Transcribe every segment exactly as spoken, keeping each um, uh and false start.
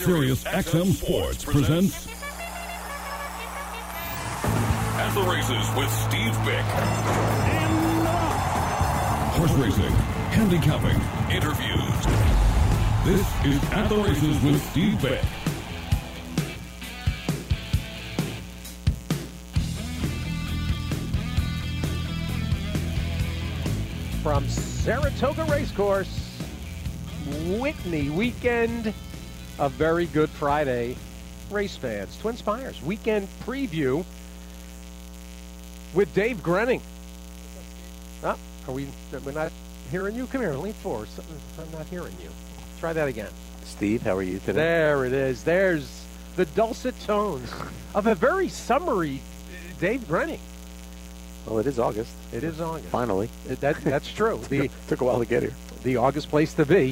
Sirius X M Sports presents At the Races with Steve Bick. Horse racing, handicapping, interviews. This is At the Races with Steve Bick. From Saratoga Racecourse, Whitney weekend, a very good Friday, race fans. Twin Spires weekend preview with Dave Grenning. Oh, are we? We're not hearing you. Come here, lean forward. I'm not hearing you. Try that again. Steve, how are you today? There it is. There's the dulcet tones of a very summery Dave Grenning. Well, it is August. It is August. Finally. That, that's true. took, the, a, took a while to get here. The August place to be.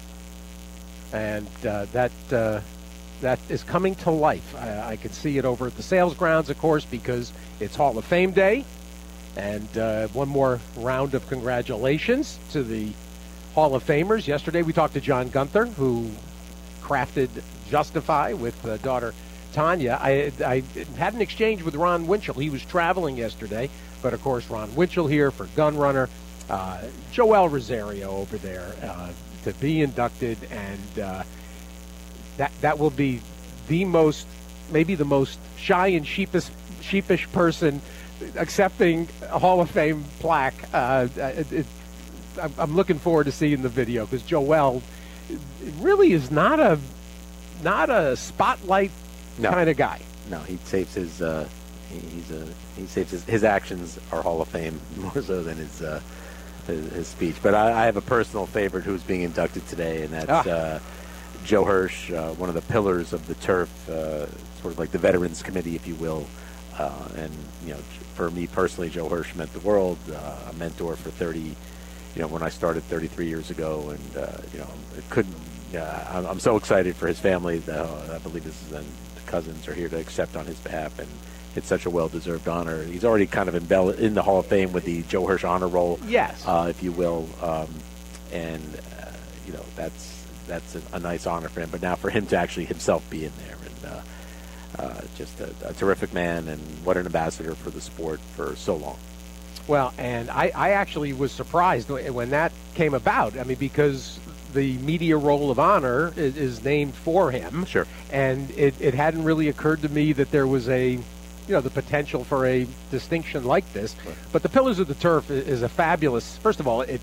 And uh, that uh, that is coming to life. I, I can see it over at the sales grounds, of course, because it's Hall of Fame Day. And uh, one more round of congratulations to the Hall of Famers. Yesterday we talked to John Gunther, who crafted Justify with uh, daughter Tanya. I, I had an exchange with Ron Winchell. He was traveling yesterday. But, of course, Ron Winchell here for Gunrunner. Uh, Joel Rosario over there uh, to be inducted. And uh, that that will be the most, maybe the most shy and sheepish, sheepish person accepting a Hall of Fame plaque. Uh, it, it, I'm looking forward to seeing the video because Joel really is not a, not a spotlight no. kind of guy. No, he saves his... Uh... He's a he saves his, his actions are Hall of Fame more so than his uh, his, his speech. But I, I have a personal favorite who's being inducted today, and that's ah. uh, Joe Hirsch, uh, one of the pillars of the turf, uh, sort of like the Veterans Committee, if you will. Uh, and you know, for me personally, Joe Hirsch meant the world. Uh, a mentor for thirty, you know, when I started thirty-three years ago, and uh, you know, it couldn't. Uh, I'm, I'm so excited for his family. Uh, I believe this is and the cousins are here to accept on his behalf, and it's such a well-deserved honor. He's already kind of embell- in the Hall of Fame with the Joe Hirsch Honor Roll, yes, uh, if you will. Um, and uh, you know, that's that's a, a nice honor for him. But now for him to actually himself be in there, and uh, uh, just a, a terrific man, and what an ambassador for the sport for so long. Well, and I, I actually was surprised when that came about. I mean, because the Media Roll of Honor is, is named for him. Sure. And it, it hadn't really occurred to me that there was a you know, the potential for a distinction like this. Right. But the Pillars of the Turf is a fabulous, first of all, it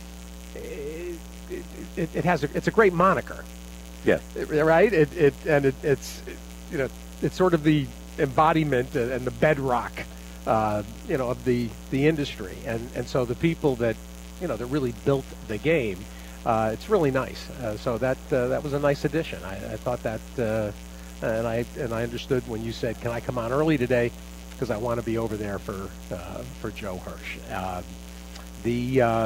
it, it, it has a, it's a great moniker. Yeah. Right? It, it and it, it's, it, you know, it's sort of the embodiment and the bedrock, uh, you know, of the, the industry. And, and so the people that, you know, that really built the game, uh, it's really nice. Uh, so that uh, that was a nice addition. I, I thought that... Uh, And I and I understood when you said, "Can I come on early today?" Because I want to be over there for uh, for Joe Hirsch. Uh, the uh,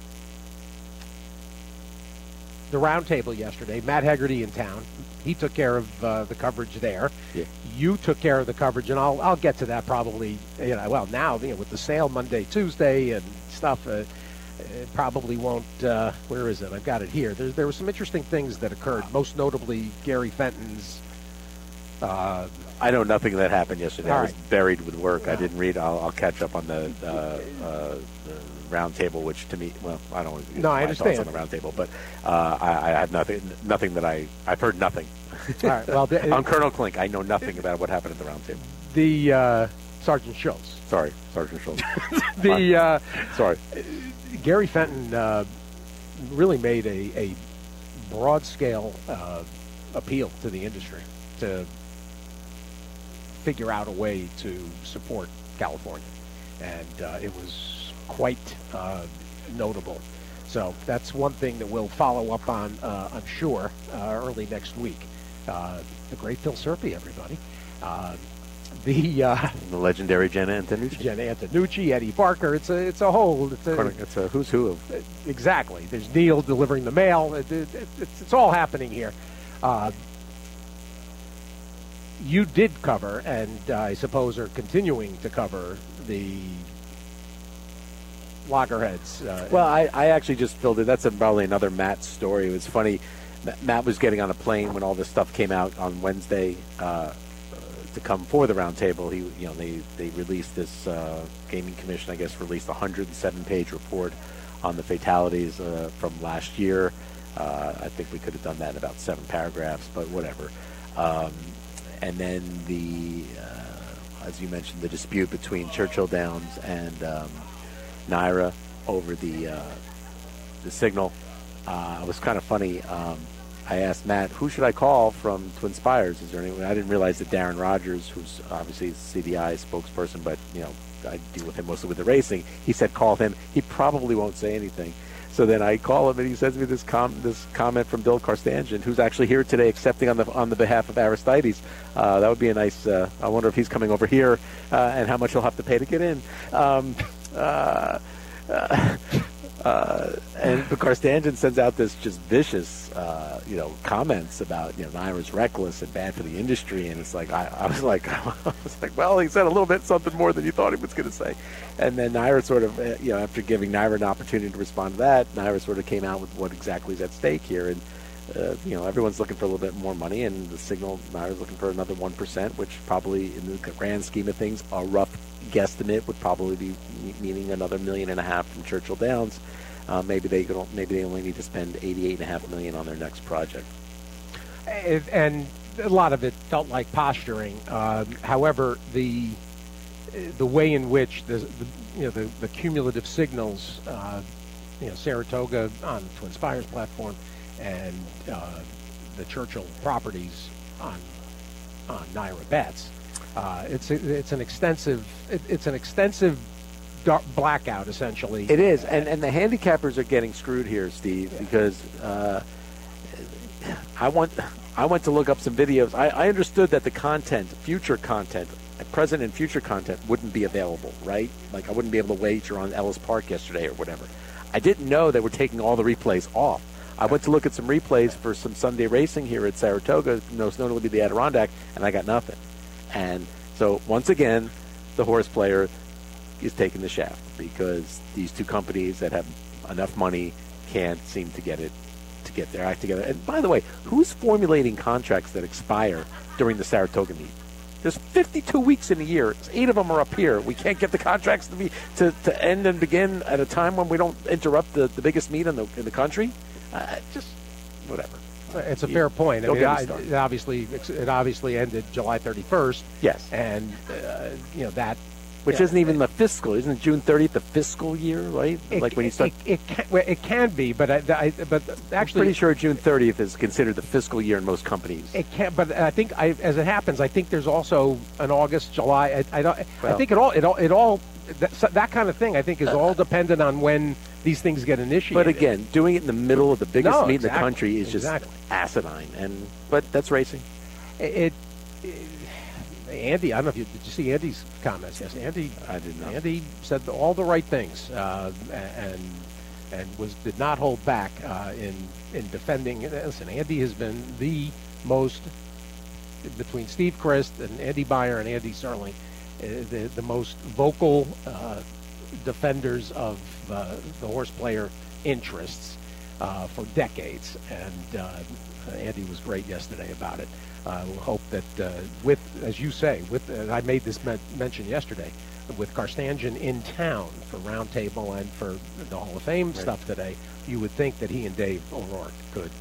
the roundtable yesterday. Matt Hegarty in town. He took care of uh, the coverage there. Yeah. You took care of the coverage, and I'll I'll get to that probably. You know, well now you know, with the sale Monday, Tuesday, and stuff. Uh, It probably won't. Uh, where is it? I've got it here. There there were some interesting things that occurred. Most notably, Gary Fenton's. Uh, I know nothing that happened yesterday. I was right. buried with work. I didn't read. I'll, I'll catch up on the, uh, uh, the round table, which to me, well, I don't. No, I understand on the round table, but uh, I, I have nothing. Nothing that I. I've heard nothing. All right. Well, the, I'm Colonel Klink. I know nothing about what happened at the round table. The uh, Sergeant Schultz. Sorry, Sergeant Schultz. the uh, sorry. Gary Fenton uh, really made a, a broad scale uh, appeal to the industry to figure out a way to support California, and uh, it was quite uh, notable. So that's one thing that we'll follow up on, uh, I'm sure, uh, early next week. Uh, the great Phil Serpi, everybody. Uh, the uh, the legendary Jenna Antonucci. Jenna Antonucci, Eddie Barker. It's a it's a whole. It's a, it's a who's who of. Exactly. There's Neil delivering the mail. It, it, it, it's, it's all happening here. Uh, you did cover, and uh, I suppose are continuing to cover the Loggerheads. Uh, well, I, I actually just filled it. That's a, probably another Matt story. It was funny. Matt was getting on a plane when all this stuff came out on Wednesday uh, to come for the roundtable. He, you know, they they released this uh, Gaming Commission, I guess, released a one hundred seven page report on the fatalities uh, from last year. Uh, I think we could have done that in about seven paragraphs, but whatever. Um, and then the, uh, as you mentioned, the dispute between Churchill Downs and um, Naira over the uh, the signal. Uh, it was kind of funny. Um, I asked Matt, who should I call from Twin Spires? Is there anyone? I didn't realize that Darren Rogers, who's obviously C D I spokesperson, but you know, I deal with him mostly with the racing. He said call him. He probably won't say anything. So then I call him, and he sends me this com- this comment from Bill Karstanjian, who's actually here today, accepting on the on the behalf of Aristides. Uh, that would be a nice. Uh, I wonder if he's coming over here, uh, and how much he'll have to pay to get in. Um, uh, uh, Uh, and Karstanjian sends out this just vicious, uh, you know, comments about, you know, Naira's reckless and bad for the industry, and it's like I, I was like, I was like, well, he said a little bit something more than you thought he was going to say, and then Naira sort of, uh, you know, after giving Naira an opportunity to respond to that, Naira sort of came out with what exactly is at stake here, and uh, you know, everyone's looking for a little bit more money, and the signal, Naira's looking for another one percent, which probably, in the grand scheme of things, a rough guesstimate would probably be meaning another million and a half from Churchill Downs. Uh, maybe they could, maybe they only need to spend eighty-eight and a half million on their next project. And a lot of it felt like posturing. Uh, however, the the way in which the, the you know the, the cumulative signals, uh, you know, Saratoga on the Twin Spires platform, and uh, the Churchill properties on on Naira Bets. Uh, it's it's an extensive it, it's an extensive dark blackout essentially. It is, and and the handicappers are getting screwed here, Steve, yeah. because uh, I want I went to look up some videos. I, I understood that the content, future content, present and future content, wouldn't be available, right? Like I wouldn't be able to wager on Ellis Park yesterday or whatever. I didn't know they were taking all the replays off. I went to look at some replays for some Sunday racing here at Saratoga, most notably the Adirondack, and I got nothing. And so, once again, the horse player is taking the shaft because these two companies that have enough money can't seem to get it to get their act together. And by the way, who's formulating contracts that expire during the Saratoga meet? There's fifty-two weeks in a year. Eight of them are up here. We can't get the contracts to be to, to end and begin at a time when we don't interrupt the, the biggest meet in the in the country. Uh, just whatever. It's a fair point. I Don't mean, get me I, started. it obviously it obviously ended July thirty-first. Yes, and uh, you know that, which yeah, isn't even the fiscal. Isn't June thirtieth the fiscal year, right? It, like when you start. It, it, can, well, it can be, but I, I but actually, I'm pretty sure June thirtieth is considered the fiscal year in most companies. It can, but I think I, as it happens, I think there's also an August, July. I, I don't. Well, I think it all it all it all that, that kind of thing. I think is all dependent on when these things get initiated. But again, doing it in the middle of the biggest no, meet exactly, in the country is just exactly. asinine. And but that's racing. It, it, Andy, I don't know if you did you see Andy's comments. Yes, Andy. I did not. Andy said all the right things uh, and and was did not hold back uh, in in defending. Listen, Andy has been the most between Steve Christ and Andy Beyer and Andy Serling, uh, the the most vocal uh, defenders of uh, the horse player interests uh, for decades, and uh, Andy was great yesterday about it. I uh, will hope that uh, with, as you say, with uh, I made this men- mention yesterday, with Karstanjian in town for Roundtable and for the Hall of Fame right. stuff today, you would think that he and Dave O'Rourke could,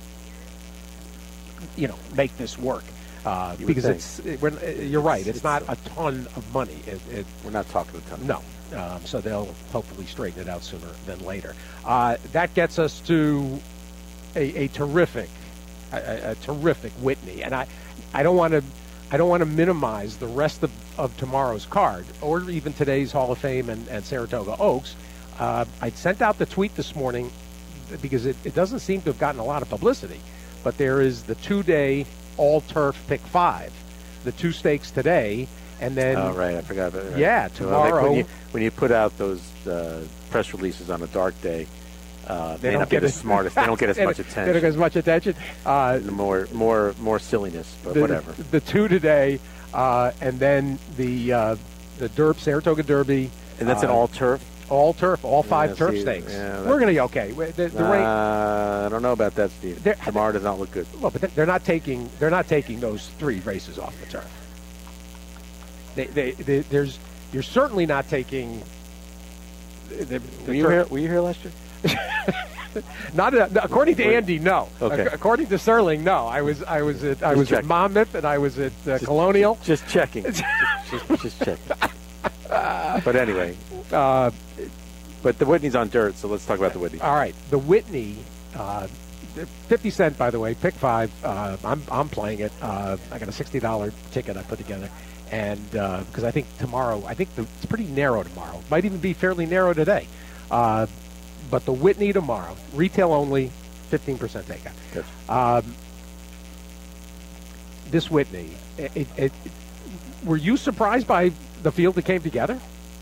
you know, make this work. Uh, because it's, it, we're, you're right, it's, it's not a ton of money. It, it, we're not talking a ton. No. Um, so they'll hopefully straighten it out sooner than later. Uh, that gets us to a, a terrific, a, a terrific Whitney, and I, I don't want to, I don't want to minimize the rest of, of tomorrow's card or even today's Hall of Fame and, and Saratoga Oaks. Uh, I sent out the tweet this morning because it, it doesn't seem to have gotten a lot of publicity, but there is the two-day all-turf pick five, the two stakes today. And then, oh right, I forgot about it. Right. Yeah, tomorrow. Well, when, you, when you put out those uh, press releases on a dark day, uh, they, they don't get as smart. They don't get as much attention. They don't get as much attention. Uh, more, more, more silliness, but the, whatever. The two today, uh, and then the uh, the Derb Saratoga Derby, and that's uh, an all turf. All turf, all five Yeah, turf see, stakes. yeah, We're going to be okay. The, the Uh, rain, I don't know about that, Steve. They're- Tomorrow does not look good. well, but they're not taking they're not taking those three races off the turf. They, they, they, there's you're certainly not taking. The, the Were you turf- here? Were you here last year? Not uh, no, according to Andy, no. Okay. Ac- according to Sterling, no. I was I was at I Just was at checking. Monmouth and I was at uh, Colonial. Just checking. just, just checking. But anyway, Uh, but the Whitney's on dirt, so let's talk about the Whitney. all right, the Whitney, uh, fifty cent by the way, pick five. Uh, I'm I'm playing it. Uh, I got a sixty dollar ticket I put together, and because I think tomorrow, I think the, it's pretty narrow tomorrow. Might even be fairly narrow today. Uh, but the Whitney tomorrow, retail only, fifteen percent takeout. Good. Um, this Whitney, it, it, it, were you surprised by the field that came together?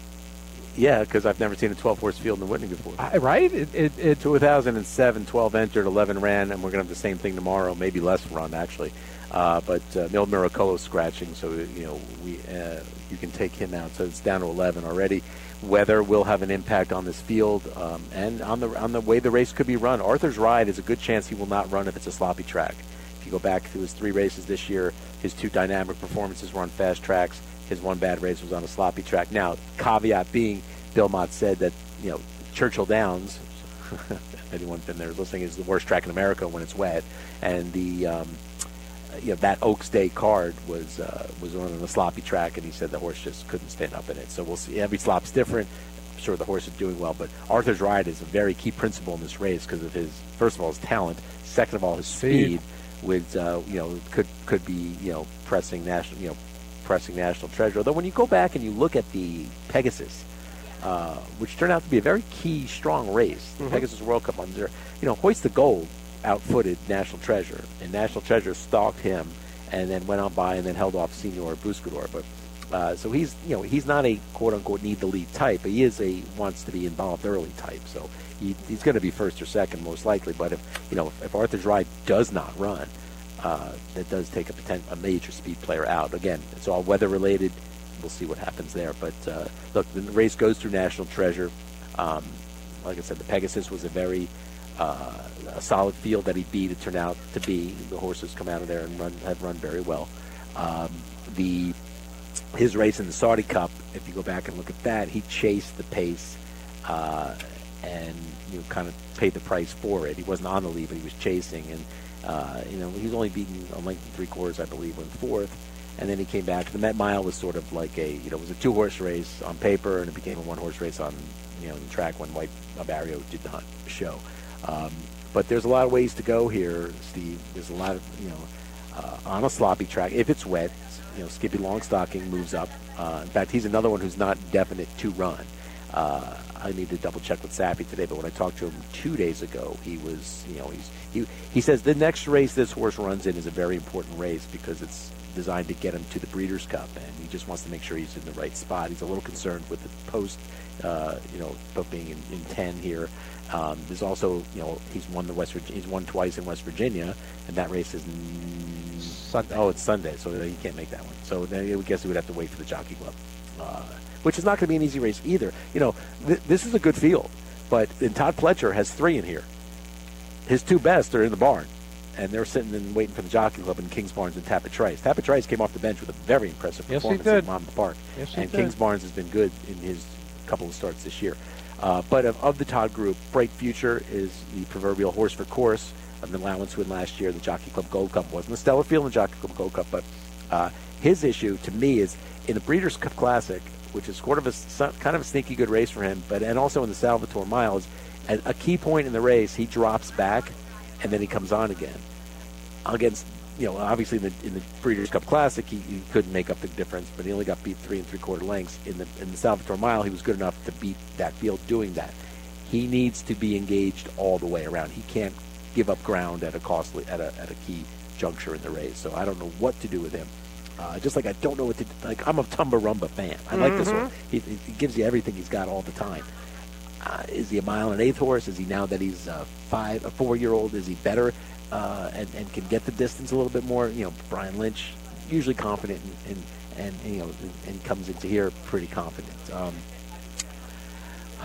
Yeah, because I've never seen a twelve-horse field in the Whitney before. I, right? It, it, it, two thousand seven, twelve entered, eleven ran, and we're going to have the same thing tomorrow, maybe less run, actually. Uh, but uh, Mil Miracolo's scratching, so, you know, we uh, you can take him out. So it's down to eleven already. Weather will have an impact on this field um, and on the on the way the race could be run. Arthur's Ride is a good chance he will not run if it's a sloppy track. If you go back to his three races this year, his two dynamic performances were on fast tracks. His one bad race was on a sloppy track. Now, caveat being, Bill Mott said that, you know, Churchill Downs, if anyone's been there listening, is the worst track in America when it's wet. And the, um, you know, that Oaks Day card was uh, was on a sloppy track, and he said the horse just couldn't stand up in it. So we'll see. Every slop's different. I'm sure the horse is doing well. But Arthur's Ride is a very key principle in this race because of his, first of all, his talent. Second of all, his speed, which, uh, you know, could could be, you know, pressing national, you know, pressing National Treasure. Although when you go back and you look at the Pegasus, uh, which turned out to be a very key, strong race, the Mhm. Pegasus World Cup on there, you know, Hoist the Gold outfooted National Treasure, and National Treasure stalked him and then went on by and then held off Senior Buscador. But uh, so he's, you know, he's not a quote unquote need the lead type, but he is a wants to be involved early type. So he, he's going to be first or second most likely. But if, you know, if Arthur's Ride does not run, uh, that does take a potent, a major speed player out. Again, it's all weather related. We'll see what happens there. But uh, look, the race goes through National Treasure. Um, like I said, the Pegasus was a very uh, a solid field that he beat. It turned out to be. The horses come out of there and run have run very well. Um, the his race in the Saudi Cup, if you go back and look at that, he chased the pace uh, and you know kind of paid the price for it. He wasn't on the lead, but he was chasing, and uh, you know he was only beaten a length and three quarters, I believe, went fourth. And then he came back. The Met Mile was sort of like a, you know, it was a two-horse race on paper, and it became a one-horse race on, you know, the track when White Barrio did not show. Um, but there's a lot of ways to go here, Steve. There's a lot of, you know, uh, on a sloppy track. If it's wet, you know, Skippy Longstocking moves up. Uh, in fact, he's another one who's not definite to run. Uh, I need to double check with Sappy today, but when I talked to him two days ago, he was, you know, he's he he says the next race this horse runs in is a very important race because it's designed to get him to the Breeders' Cup, and he just wants to make sure he's in the right spot. He's a little concerned with the post, uh, you know, of being in, in ten here. Um, there's also, you know, he's won the West Virginia, he's won twice in West Virginia, and that race is n- Sunday. Oh, it's Sunday, so he can't make that one. So then I would guess he would have to wait for the Jockey Club, uh, which is not going to be an easy race either. You know, th- this is a good field, but and Todd Pletcher has three in here. His two best are in the barn. And they're sitting and waiting for the Jockey Club in Kings Barnes and Tapit Trice. Tapit Trice came off the bench with a very impressive Yes, he performance did. at Monmouth Park. Yes, he and did. Kings Barnes has been good in his couple of starts this year. Uh, but of, of the Todd group, Bright Future is the proverbial horse for course of the allowance win last year. The Jockey Club Gold Cup wasn't a stellar field in the Jockey Club Gold Cup, but uh, his issue to me is in the Breeders' Cup Classic, which is sort of a kind of a sneaky good race for him, but and also in the Salvatore Miles, at a key point in the race, he drops back and then he comes on again. Against, you know, obviously in the, in the Breeders' Cup Classic, he, he couldn't make up the difference, but he only got beat three and three quarter lengths. In the in the Salvatore Mile, he was good enough to beat that field doing that. He needs to be engaged all the way around. He can't give up ground at a costly at a at a key juncture in the race. So I don't know what to do with him. Uh, just like I don't know what to do. Like I'm a Tumba Rumba fan. I like this one. He, he gives you everything he's got all the time. Uh, is he a mile and eighth horse? Is he now that he's a five, a four-year-old? Is he better uh, and, and can get the distance a little bit more? You know, Brian Lynch, usually confident and, and, and you know, and, and comes into here pretty confident. Um,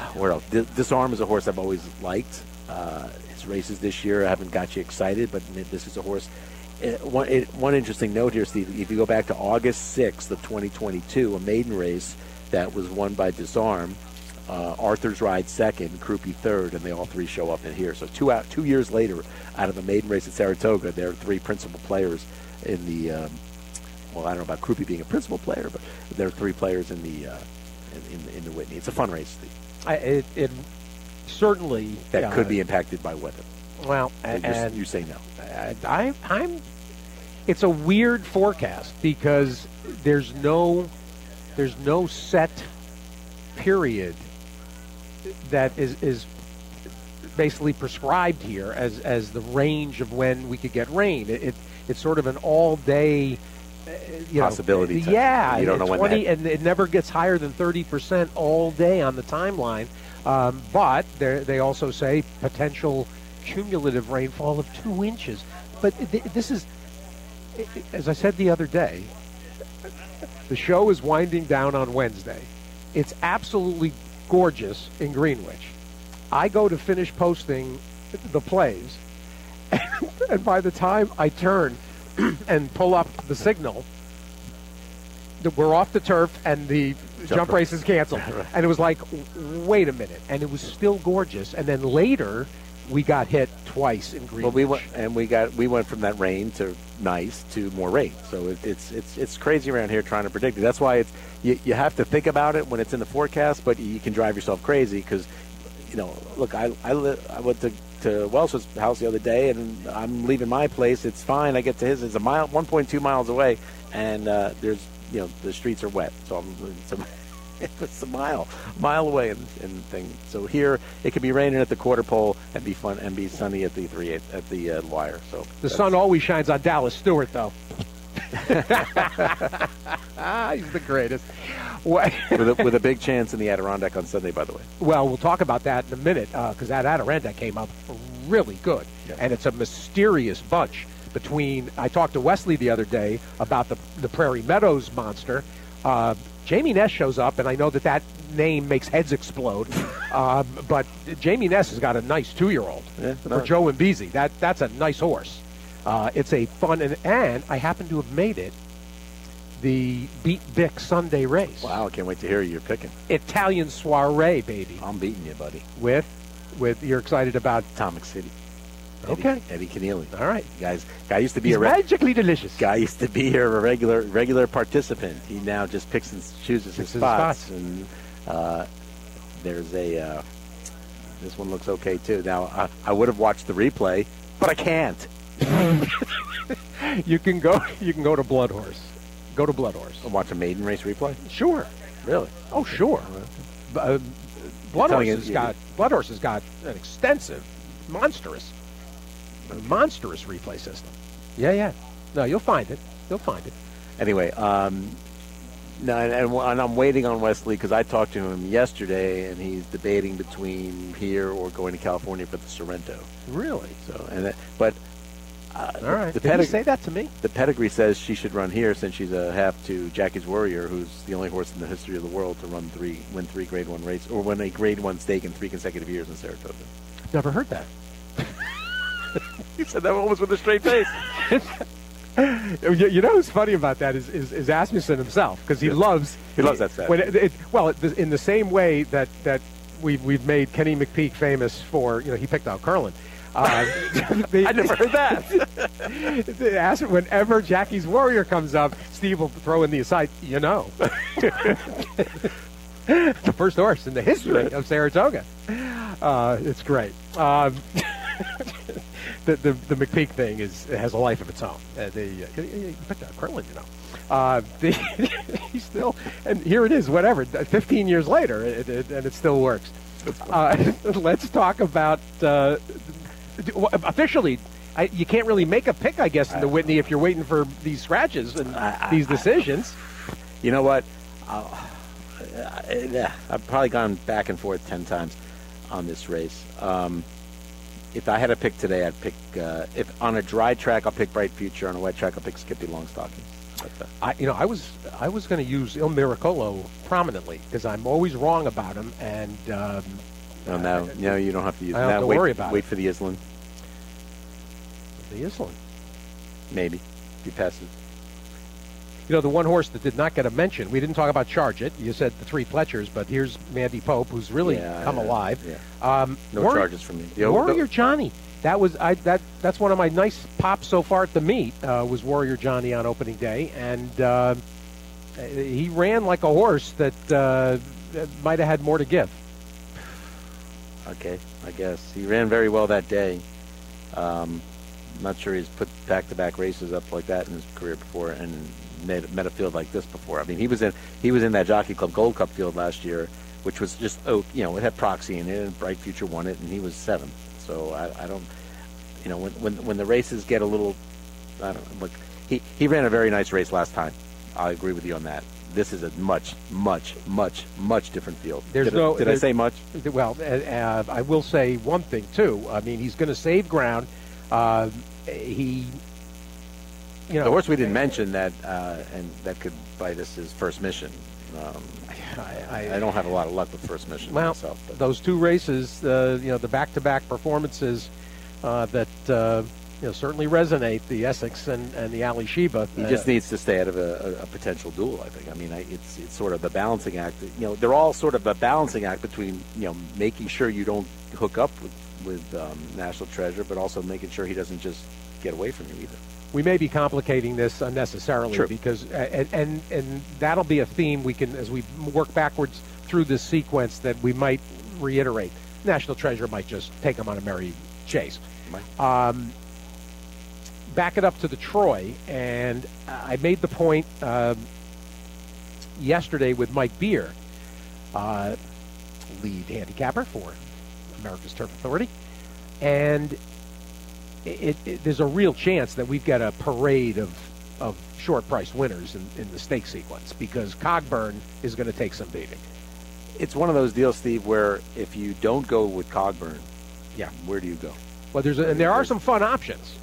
Where else? Dis- Disarm is a horse I've always liked. Uh, his races this year haven't got you excited, but this is a horse. It, one, it, one interesting note here, Steve. If you go back to August sixth of twenty twenty-two, a maiden race that was won by Disarm, uh, Arthur's Ride second, Krupe third, and they all three show up in here. So two out, two years later, out of a maiden race at Saratoga, there are three principal players in the. Um, well, I don't know about Krupe being a principal player, but there are three players in the uh, in, in, in the Whitney. It's a fun race, Steve. I, it, it certainly that uh, could be impacted by weather. Well, and, and you say no. I, I'm. It's a weird forecast because there's no, there's no set period that is is basically prescribed here as as the range of when we could get rain. It, it it's sort of an all day. Uh, you possibility. Know, yeah, you don't know twenty, when that... and it never gets higher than thirty percent all day on the timeline. Um, but they also say potential cumulative rainfall of two inches. But th- this is, as I said the other day, the show is winding down on Wednesday. It's absolutely gorgeous in Greenwich. I go to finish posting the plays, and by the time I turn and pull up the signal, we're off the turf and the jump, jump race is canceled. Right. And it was like, wait a minute. And it was still gorgeous. And then later, we got hit twice in Greenwich. Well, we went, and we got we went from that rain to nice to more rain. So it, it's it's it's crazy around here trying to predict it. That's why it's you, you have to think about it when it's in the forecast, but you can drive yourself crazy because, you know, look, I I, li- I went to to Welsh's house the other day, and I'm leaving my place. It's fine. I get to his. It's a mile, one point two miles away, and uh, there's, you know, the streets are wet. So I'm, it's, a, it's a mile, mile away, and, and thing. So here it could be raining at the quarter pole and be fun and be sunny at the three eight at the uh, wire. So the sun always shines on Dallas Stewart, though. He's the greatest. with, a, with a big chance in the Adirondack on Sunday, by the way. Well, we'll talk about that in a minute because uh, that Adirondack came up really good, yeah. And it's a mysterious bunch. Between I talked to Wesley the other day about the the Prairie Meadows monster. Uh, Jamie Ness shows up, and I know that that name makes heads explode. um, but Jamie Ness has got a nice two-year-old yeah, for no. Joe Imbesi. That that's a nice horse. Uh, it's a fun and and I happen to have made it the Beat Bic Sunday race. Wow, I can't wait to hear you. You're picking Italian soiree, baby. I'm beating you, buddy. With with you're excited about Atomic City. Okay, Eddie, Eddie Keneally. All right, guys. Guy used to be He's a re- magically delicious. Guy used to be here a regular regular participant. He now just picks and chooses his spots. spots. And uh, there's a uh, this one looks okay too. Now I, I would have watched the replay, but I can't. you can go. You can go to Blood Horse. Go to Blood Horse. And watch a maiden race replay. Sure. Really? Oh, sure. Uh, Blood Horse you, has you, got Blood Horse has got an extensive, monstrous, monstrous replay system. Yeah, yeah. No, you'll find it. You'll find it. Anyway, um, no, and, and, and I'm waiting on Wesley because I talked to him yesterday, and he's debating between here or going to California for the Sorrento. Really? So, and that, but. Uh, All right. The Did pedig- you say that to me? The pedigree says she should run here since she's a half to Jackie's Warrior, who's the only horse in the history of the world to run three, win three Grade One races, or win a Grade One stake in three consecutive years in Saratoga. Never heard that. You said that one was with a straight face. you, you know what's funny about that is is, is Asmussen himself because he yeah. loves he loves that stat. When it, it, well, it, in the same way that that we've we've made Kenny McPeak famous for, you know, he picked out Curlin. Uh, the, I never heard that. Ask, whenever Jackie's Warrior comes up, Steve will throw in the aside, you know. The first horse in the history of Saratoga. Uh, it's great. Um, the, the the McPeak thing is has a life of its own. Uh, the, uh, you picked out Curlin, you know. Uh, the, he's still, and here it is, whatever, fifteen years later, it, it, and it still works. Uh, let's talk about... Uh, Officially, I, you can't really make a pick, I guess, in the Whitney if you're waiting for these scratches and I, I, these decisions. I, you know what? I'll, I, I've probably gone back and forth ten times on this race. Um, if I had a pick today, I'd pick, uh, if on a dry track, I'll pick Bright Future. On a wet track, I'll pick Skippy Longstocking. But, uh, I, you know, I was I was going to use Il Miracolo prominently because I'm always wrong about him, and um, no, now, I- no, you don't have to use. I don't now have to wait, worry about wait it. for the Island, the Island. maybe. If you pass it. You know, the one horse that did not get a mention, we didn't talk about Charge It. You said the three Fletchers, but here's Mandy Pope, who's really Yeah, come yeah, alive. Yeah. Um, No Warrior- charges from me. The- Warrior the- Johnny. That was I. That that's one of my nice pops so far at the meet. Uh, was Warrior Johnny on opening day, and uh, he ran like a horse that uh, might have had more to give. Okay, I guess he ran very well that day. Um, I'm not sure he's put back-to-back races up like that in his career before, and met, met a field like this before. I mean, he was in he was in that Jockey Club Gold Cup field last year, which was just oh, you know, it had Proxy in it, and Bright Future won it, and he was seventh. So I, I don't, you know, when when when the races get a little, I don't look. He he ran a very nice race last time. I agree with you on that. This is a much, much, much, much different field. There's did no- I, did I there's- say much? Well, uh, uh, I will say one thing too. I mean, he's going to save ground. Uh, he, you know, The horse we didn't mention that, uh, and that could bite us is First Mission. Um, I, I don't have a lot of luck with First Mission Well, myself. But. those two races, uh, you know, the back-to-back performances uh, that uh, you know certainly resonate. The Essex and, and the Ali Sheba. He uh, just needs to stay out of a, a, a potential duel, I think. I mean, I, it's it's sort of a balancing act. You know, they're all sort of a balancing act between, you know, making sure you don't hook up with, with um, National Treasure, but also making sure he doesn't just get away from you either. we may be complicating this unnecessarily True. because and, and and that'll be a theme we can as we work backwards through this sequence that we might reiterate. National Treasure might just take them on a merry chase. Um, back it up to the Troy, and I made the point um, yesterday with Mike Beer, uh, lead handicapper for America's Turf Authority, and it, it, there's a real chance that we've got a parade of of short price winners in, in the stake sequence because Cogburn is going to take some beating. It's one of those deals, Steve, where if you don't go with Cogburn, Yeah. where do you go? Well, there's a, and there are some fun options.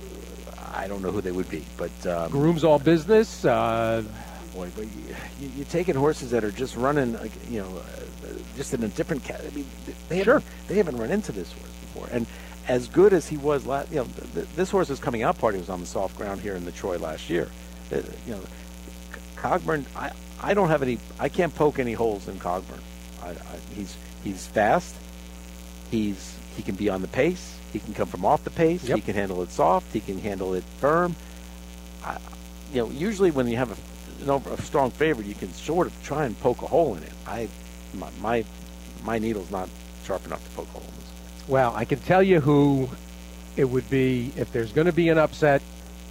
I don't know who they would be, but um, Groom's All Business. Uh, boy, but you, you, you're taking horses that are just running, like, you know, uh, just in a different cat. I mean, they Sure. haven't, they haven't run into this horse before, and as good as he was last, you know, th- th- this horse's coming out party was on the soft ground here in the Troy last year. Uh, you know, Cogburn. I, I don't have any. I can't poke any holes in Cogburn. I, I, he's he's fast. He's he can be on the pace. He can come from off the pace. Yep. He can handle it soft. He can handle it firm. I, you know, usually when you have a, you know, a strong favorite, you can sort of try and poke a hole in it. I my my, my needle's not sharp enough to poke a hole in this. well, I can tell you who it would be if there's going to be an upset.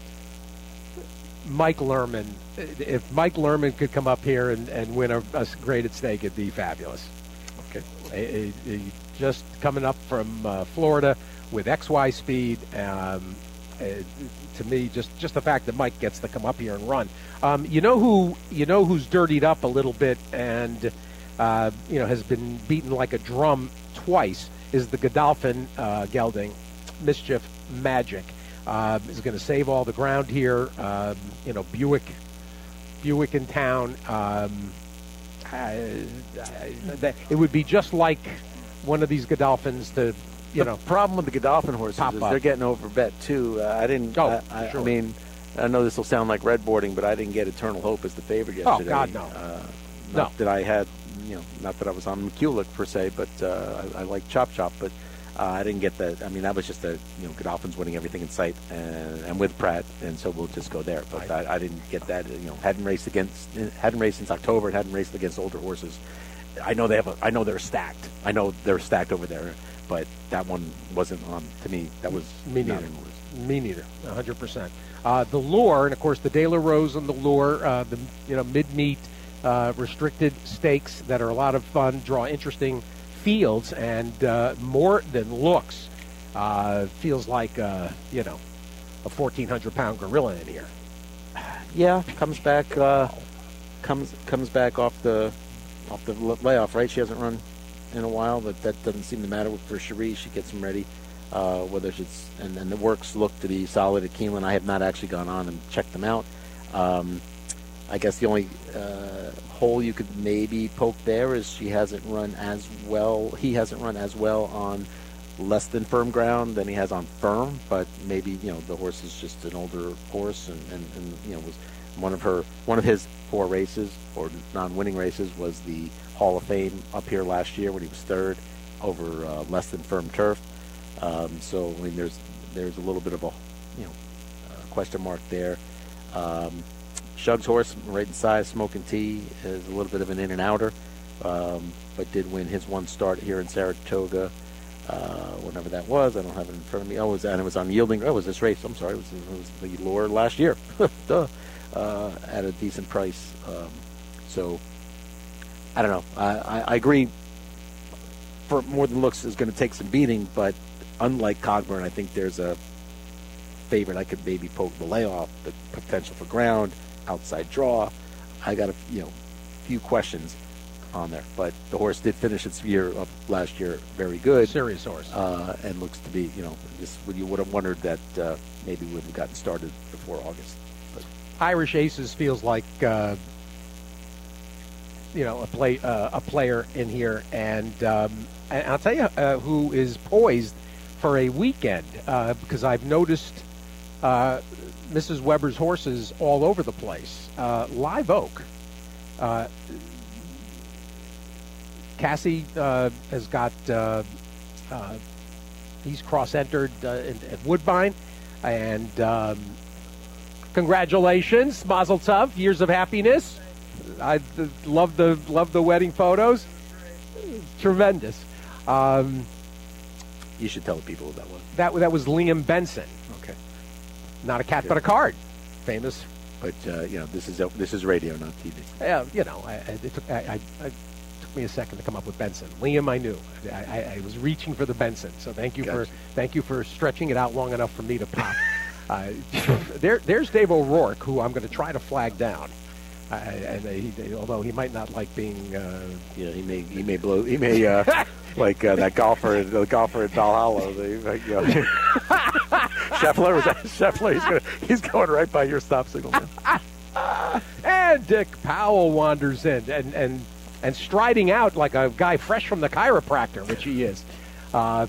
Mike Lerman. If Mike Lerman could come up here and, and win a, a graded stake, it'd be fabulous. Okay. He- he- he just coming up from uh, Florida with X Y speed. Um, uh, to me, just just the fact that Mike gets to come up here and run. Um, you know who you know who's dirtied up a little bit and uh, you know has been beaten like a drum twice is the Godolphin uh, gelding, Mischief Magic. Uh, is going to save all the ground here. Um, you know, Buick, Buick in town. Um, I, I, that, it would be just like one of these Godolphins to, you the know. problem with the Godolphin horses Pop is up. they're getting overbet too. Uh, I didn't. Oh, I, I, sure. I mean, I know this will sound like redboarding, but I didn't get Eternal Hope as the favorite Oh, yesterday. God, no. Uh, No. not that I had, you know, not that I was on McCulloch per se, but uh, I, I like Chop Chop, but uh, I didn't get that. I mean, that was just a, you know, Godolphin's winning everything in sight, and, and with Pratt, and so we'll just go there. But I, I didn't get that. You know, hadn't raced against, hadn't raced since October, and hadn't raced against older horses. I know they have. A, I know they're stacked. I know they're stacked over there, but that one wasn't on. To me, that was Me not neither. in the list. Me neither, one hundred percent. Uh, the Lure, and of course the De La Rose and the Lure, uh, the you know mid-meet uh, restricted stakes that are a lot of fun, draw interesting fields, and uh, more than looks. Uh, feels like uh, you know a fourteen hundred pound gorilla in here. Yeah, comes back. Uh, comes comes back off the off the l- layoff. Right, she hasn't run in a while, but that doesn't seem to matter for Cherie. She gets him ready. Uh, whether it's and, and the works look to be solid at Keeneland. I have not actually gone on and checked them out. Um, I guess the only uh, hole you could maybe poke there is she hasn't run as well. He hasn't run as well on less than firm ground than he has on firm. But maybe you know the horse is just an older horse, and, and, and you know was one of her one of his four races or non-winning races was the Hall of Fame up here last year when he was third over uh, less than firm turf. Um, so I mean, there's there's a little bit of a you know uh, question mark there. Um, Shug's horse, right inside, Smoking Tea, is a little bit of an in and outer, um, but did win his one start here in Saratoga, uh, whenever that was. I don't have it in front of me. Oh, it was, and it was on Yielding. Oh, it was this race. I'm sorry, it was, it was the Lure last year, Duh. Uh, at a decent price. Um, so I don't know. I, I, I agree. For More Than Looks is going to take some beating, but unlike Cogburn, I think there's a favorite I could maybe poke the layoff, the potential for ground, outside draw. I got a you know few questions on there, but the horse did finish its year of last year very good, serious horse, uh, and looks to be you know just you would have wondered that uh, maybe would have gotten started before August. But Irish Aces feels like uh, you know a play uh, a player in here, and, um, and I'll tell you uh, who is poised for a weekend uh, because I've noticed uh, Missus Weber's horses all over the place. Uh, Live Oak. Uh, Cassie uh, has got, uh, uh, he's cross-entered uh, in, at Woodbine. And um, congratulations, Mazel Tov, years of happiness. I uh, love the love the wedding photos. Tremendous. Um, you should tell the people what that was. That, that was Liam Benson. Okay. Not a cat, but a card. Famous. But uh, you know, this is this is radio, not T V. Yeah, you know, I, it took I, I, I took me a second to come up with Benson. Liam, I knew. I, I, I was reaching for the Benson. So thank you Gotcha. for thank you for stretching it out long enough for me to pop. uh, there, there's Dave O'Rourke, who I'm going to try to flag down. Uh, and he, although he might not like being, uh, you know, he may he may blow he may uh, like uh, that golfer the golfer at Valhalla. They, like, you know. Scheffler was that Scheffler. He's gonna he's going right by your stop signal. And Dick Powell wanders in and and and striding out like a guy fresh from the chiropractor, which he is. Uh,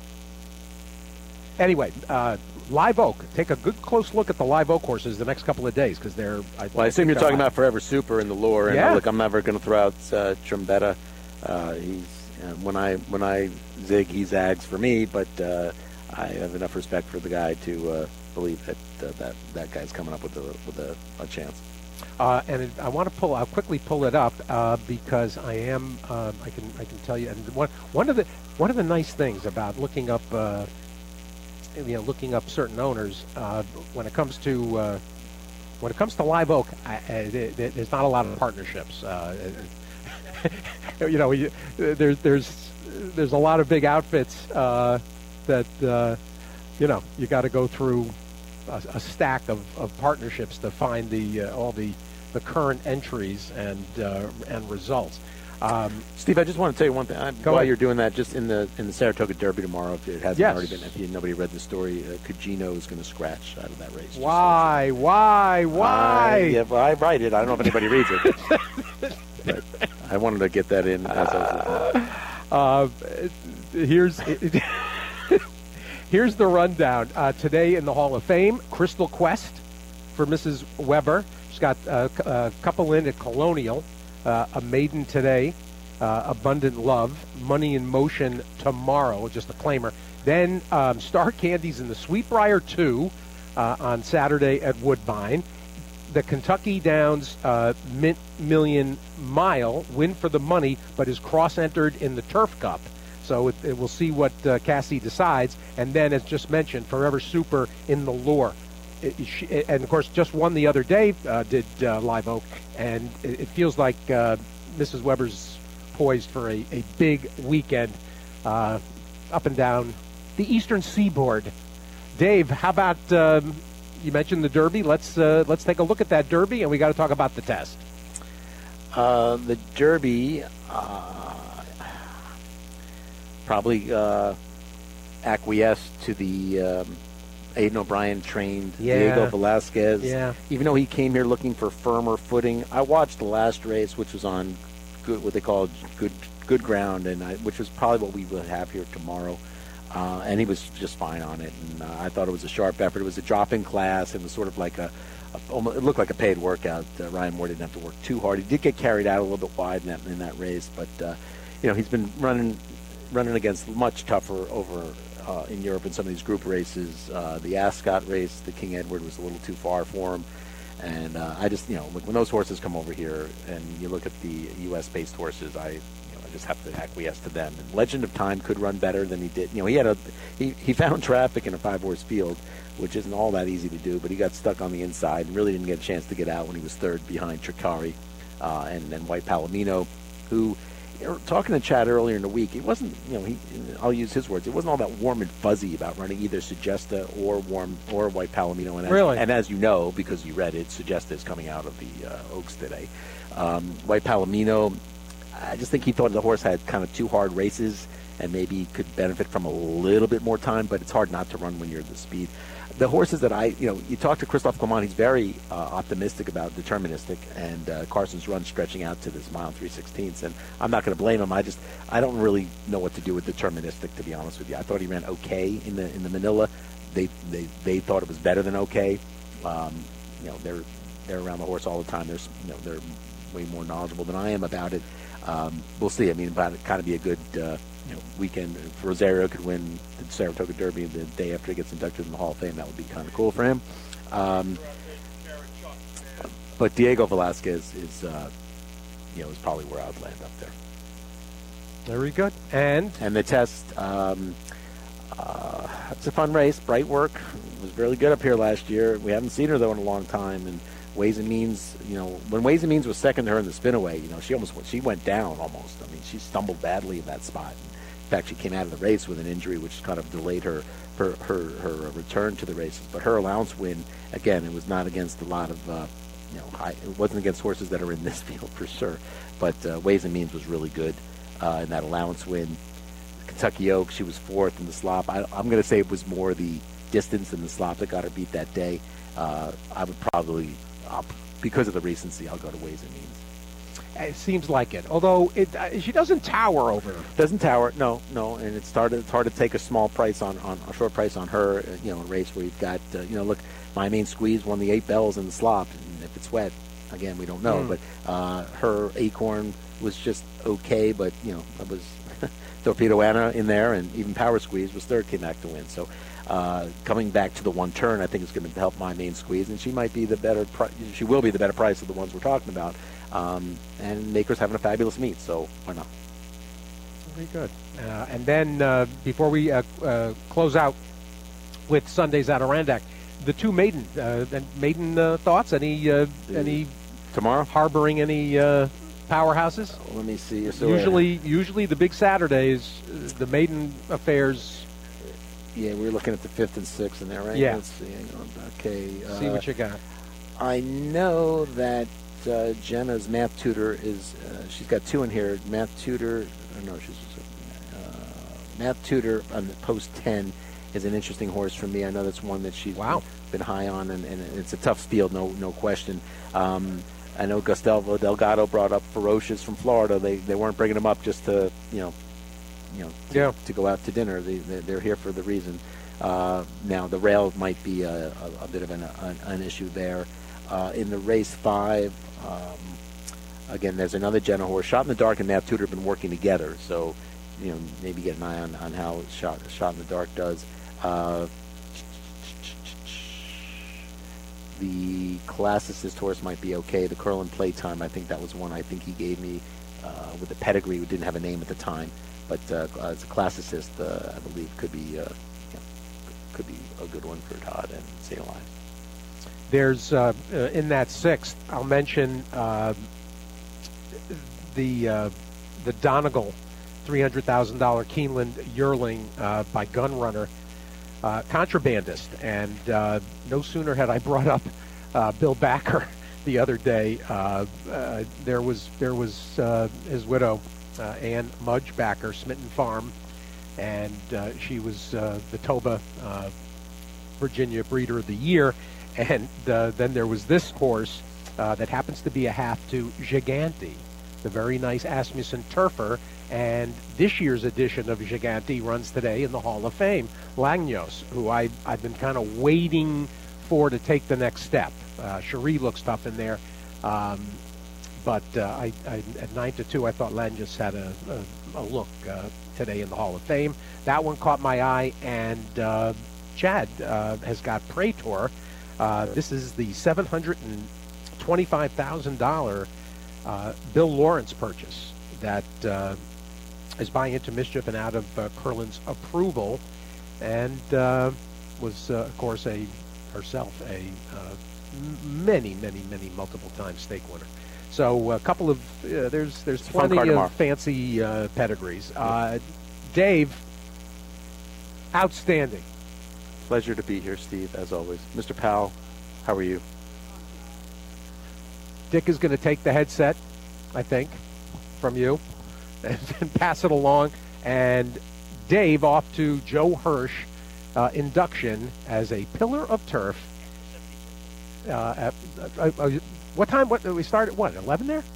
anyway. Uh, Live Oak. Take a good close look at the Live Oak horses the next couple of days because they're. I, well, I assume you're talking about Forever Super in the Lure, and yeah. uh, look, I'm never going to throw out uh, Trombetta. Uh, he's uh, when I when I zig, he zags for me, but uh, I have enough respect for the guy to uh, believe that uh, that that guy's coming up with a with a, a chance. Uh, and it, I want to pull. I'll quickly pull it up uh, because I am. Um, I can. I can tell you. And one one of the one of the nice things about looking up. Uh, you know, looking up certain owners, uh, when it comes to uh, when it comes to Live Oak, I, I, there's not a lot of partnerships. Uh, you know, you, there's there's there's a lot of big outfits uh, that uh, you know you got to go through a, a stack of, of partnerships to find the uh, all the the current entries and uh, and results. Um, Steve, I just want to tell you one thing. I'm, Go while ahead. you're doing that, just in the in the Saratoga Derby tomorrow, if it hasn't Yes. already been, if you, nobody read the story, uh, Cugino is going to scratch out of that race. why, why, why? Uh, yeah, well, I write it. I don't know if anybody reads it. But I wanted to get that in as I was Uh, here's here's the rundown. Uh, today in the Hall of Fame, Crystal Quest for Missus Weber. She's got uh, a couple in at Colonial. Uh, a maiden today, uh, Abundant Love, Money in Motion tomorrow, just a claimer. Then um, Star Candies in the Sweetbriar two uh, on Saturday at Woodbine. The Kentucky Downs uh, Mint Million Mile, win for the money, but is cross-entered in the Turf Cup. So it, it, we'll see what uh, Cassie decides. And then, as just mentioned, Forever Super in the Lure. It, she, and, of course, just won the other day, uh, did uh, Live Oak. And it, it feels like uh, Missus Weber's poised for a, a big weekend uh, up and down the eastern seaboard. Dave, how about um, you mentioned the Derby? Let's uh, let's take a look at that Derby, and we got to talk about the test. Uh, the Derby uh, probably uh, acquiesced to the um, Aiden O'Brien trained Yeah. Diego Velasquez. Yeah. Even though he came here looking for firmer footing, I watched the last race, which was on good, what they call good good ground, and I, which was probably what we will have here tomorrow. Uh, and he was just fine on it, and uh, I thought it was a sharp effort. It was a drop-in class. It was sort of like a, a almost, it looked like a paid workout. Uh, Ryan Moore didn't have to work too hard. He did get carried out a little bit wide in that in that race, but uh, you know he's been running running against much tougher over uh, in Europe in some of these group races. Uh, the Ascot race, the King Edward, was a little too far for him, and uh, I just you know look, when those horses come over here and you look at the U S based horses, I. Just have to acquiesce to them. And Legend of Time could run better than he did. You know, he had a he, he found traffic in a five-horse field, which isn't all that easy to do. But he got stuck on the inside and really didn't get a chance to get out when he was third behind Tricari uh, and then White Palomino, who, you know, talking to Chad earlier in the week, it wasn't. You know, he I'll use his words. It wasn't all that warm and fuzzy about running either Sugesta or warm or White Palomino. And as, really, and as you know, because you read it, Sugesta is coming out of the uh, Oaks today. Um, White Palomino. I just think he thought the horse had kind of two hard races and maybe could benefit from a little bit more time, but it's hard not to run when you're at the speed. The horses that I, you know, you talk to Christophe Clement, he's very uh, optimistic about deterministic, and uh, Carson's Run stretching out to this mile three sixteenths, and I'm not going to blame him. I just, I don't really know what to do with deterministic, to be honest with you. I thought he ran okay in the in the Manila. They they they thought it was better than okay. Um, you know, they're they're around the horse all the time. They're you know they're way more knowledgeable than I am about it. Um, we'll see. I mean, but it kind of be a good uh, you know weekend. If Rosario could win the Saratoga Derby the day after he gets inducted in the Hall of Fame, that would be kind of cool for him. Um, but Diego Velasquez is, uh, you know, is probably where I would land up there. Very good. And and the test. Um, uh, it's a fun race. Bright Work was really good up here last year. We haven't seen her though in a long time, and Ways and Means, you know, when Ways and Means was second to her in the spinaway, you know, she almost went, she went down almost. I mean, she stumbled badly in that spot. In fact, she came out of the race with an injury, which kind of delayed her her her, her return to the races. But her allowance win, again, it was not against a lot of, uh, you know, high, it wasn't against horses that are in this field for sure. But uh, Ways and Means was really good uh, in that allowance win. Kentucky Oak, she was fourth in the slop. I, I'm going to say it was more the distance in the slop that got her beat that day. Uh, I would probably. Up. Because of the recency, I'll go to Ways and Means. it seems like it. Although it, uh, she doesn't tower over her. Doesn't tower, no, no. And it's hard, to, it's hard to take a small price on, on a short price on her, uh, you know, a race where you've got, uh, you know, look, My Main Squeeze won the eight bells in the slop. And if it's wet, again, we don't know. Mm. But uh, her Acorn was just okay, but, you know, it was Torpedo Anna in there, and even Power Squeeze was third, came back to win. So uh, coming back to the one turn, I think is going to help My Main Squeeze, and she might be the better, pri- she will be the better price of the ones we're talking about. Um, and Maker's having a fabulous meet, so why not? Very good. Uh, and then uh, before we uh, uh, close out with Sunday's Adirondack, the two maiden, uh, maiden uh, thoughts? Any, uh, any tomorrow harboring any uh, powerhouses? Let me see. So usually, usually the big Saturdays, uh, the maiden affairs. Yeah, we're looking at the fifth and sixth in there, right? Yeah. Let's see. Okay. Uh, see what you got. I know that uh, Jenna's math tutor is. Uh, she's got two in here. Math tutor. Oh, no, she's uh, math tutor on the post ten is an interesting horse for me. I know that's one that she's wow. been, been high on, and, and it's a tough field, no no question. Um, I know Gustavo Delgado brought up Ferocious from Florida. They they weren't bringing him up just to you know, you know, to, yeah. to go out to dinner. They they're here for the reason. Uh, now the rail might be a, a, a bit of an, an, an issue there. Uh, in the race five, um, again, there's another Jenna horse. Shot in the Dark and Math Tutor have been working together, so you know maybe get an eye on, on how Shot Shot in the Dark does. Uh, the Classicist horse might be okay. The Curlin Playtime, I think that was one I think he gave me uh, with the pedigree, who didn't have a name at the time, but uh, as a Classicist, uh, I believe could be uh, yeah, could be a good one for Todd and Stay Alive. There's uh, uh, in that sixth, I'll mention uh, the uh, the Donegal three hundred thousand dollars Keeneland yearling uh, by Gunrunner. Uh, contrabandist, and uh, no sooner had I brought up uh, Bill Backer the other day. Uh, uh, there was there was uh, his widow, uh, Ann Mudge Backer, Smitten Farm, and uh, she was uh, the Toba uh, Virginia Breeder of the Year. And uh, then there was this horse uh, that happens to be a half to Gigante, the very nice Asmussen Turfer. And this year's edition of Gigante runs today in the Hall of Fame. Langnos, who I, I've been kind of waiting for to take the next step. Uh, Cherie looks tough in there. Um, but uh, I, I, at nine to two, I thought Langnos had a, a, a look uh, today in the Hall of Fame. That one caught my eye. And uh, Chad uh, has got Praetor. Uh, this is the seven hundred twenty-five thousand dollars uh, Bill Lawrence purchase that uh, is buying into Mischief and out of uh, Curlin's approval, and uh, was, uh, of course, a herself a uh, many, many, many multiple-time stake winner. So a couple of uh, there's there's plenty of tomorrow. fancy uh, pedigrees. Uh, Dave, outstanding. Pleasure to be here, Steve, as always. Mister Powell, how are you? Dick is going to take the headset, I think, from you and, and pass it along. And Dave off to Joe Hirsch uh, induction as a pillar of turf. Uh, at, uh, uh, what time? What we started? At what? eleven there?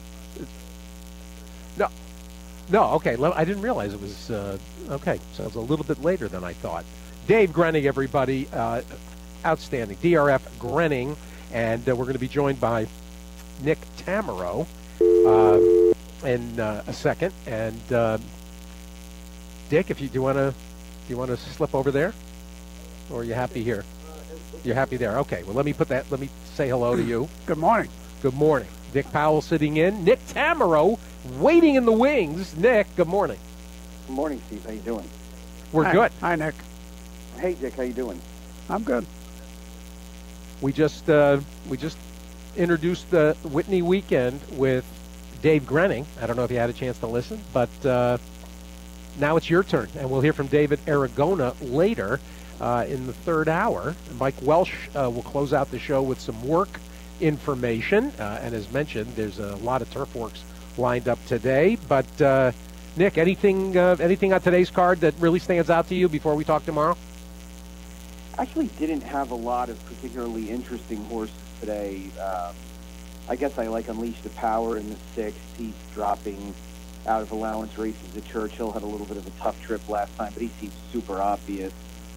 No, no. Okay, I didn't realize it was. Uh, okay, so it's a little bit later than I thought. Dave Grenning, everybody, uh, outstanding. D R F Grenning, and uh, we're going to be joined by Nick Tamero uh, in uh, a second. And uh, Dick, if you do want to, do you want to slip over there, or are you happy here? You're happy there. Okay. Well, let me put that. Let me say hello to you. Good morning. Good morning. Dick Powell sitting in. Nick Tamero waiting in the wings. Nick, good morning. Good morning, Steve. How you doing? We're Hi. good. Hi, Nick. Hey, Dick. How you doing? I'm good. We just uh, we just introduced the Whitney weekend with Dave Grenning. I don't know if you had a chance to listen, but uh, now it's your turn, and we'll hear from David Aragona later uh, in the third hour. Mike Welsh uh, will close out the show with some work information, uh, and as mentioned, there's a lot of turf works lined up today. But uh, Nick, anything uh, anything on today's card that really stands out to you before we talk tomorrow? Actually didn't have a lot of particularly interesting horses today. Um, I guess I like Unleash the Power in the sixth. He's dropping out of allowance races at Churchill. Had a little bit of a tough trip last time, but he seems super obvious.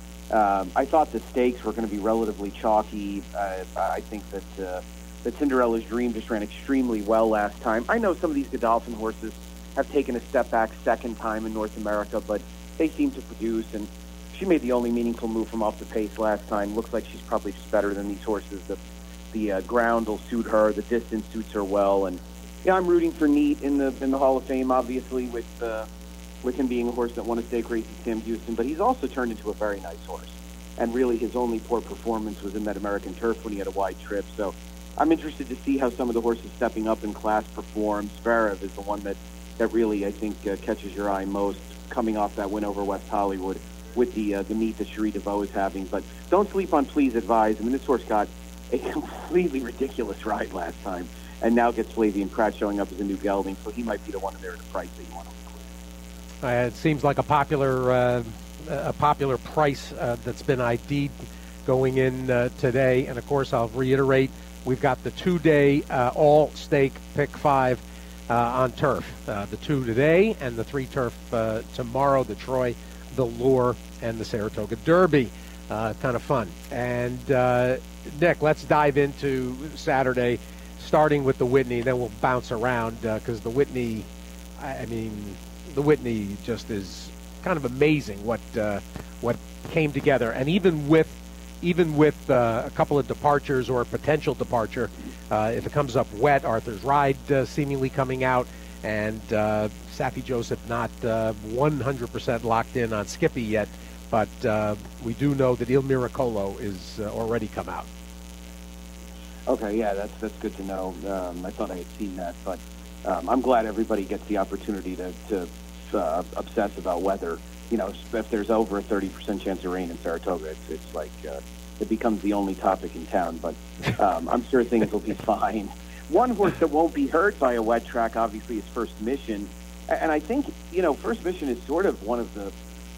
Um, I thought the stakes were going to be relatively chalky. Uh, I think that uh, that Cinderella's Dream just ran extremely well last time. I know some of these Godolphin horses have taken a step back second time in North America, but they seem to produce, and she made the only meaningful move from off the pace last time. Looks like she's probably just better than these horses. The the uh, ground will suit her. The distance suits her well. And yeah, I'm rooting for Neat in the in the Hall of Fame, obviously, with uh, with him being a horse that won a stake race at Sam Houston. But he's also turned into a very nice horse. And really, his only poor performance was in that American Turf when he had a wide trip. So I'm interested to see how some of the horses stepping up in class perform. Zverev is the one that, that really, I think, uh, catches your eye most, coming off that win over West Hollywood with the uh, the meet that Cherie DeVoe is having. But don't sleep on Please Advise. I mean, this horse got a completely ridiculous ride last time, and now gets Flavian Pratt showing up as a new gelding, so he might be the one in there at a price that you want to include. Uh, it seems like a popular uh, a popular price uh, that's been I D'd going in uh, today. And, of course, I'll reiterate, we've got the two-day uh, all-stake pick five uh, on turf. Uh, the two today and the three turf uh, tomorrow, the Troy, the Lure, and the Saratoga Derby. Uh, kind of fun. And, uh, Nick, let's dive into Saturday, starting with the Whitney, then we'll bounce around because uh, the Whitney, I, I mean, the Whitney just is kind of amazing what uh, what came together. And even with even with uh, a couple of departures or a potential departure, uh, if it comes up wet, Arthur's Ride uh, seemingly coming out, and uh, Saffie Joseph not uh, one hundred percent locked in on Skippy yet, but uh, we do know that Il Miracolo is uh, already come out. Okay, yeah, that's that's good to know. Um, I thought I had seen that, but um, I'm glad everybody gets the opportunity to, to uh, obsess about weather. You know, if there's over a thirty percent chance of rain in Saratoga, it's, it's like uh, it becomes the only topic in town. But um, I'm sure things will be fine. One horse that won't be hurt by a wet track, obviously, is First Mission. And I think, you know, First Mission is sort of one of the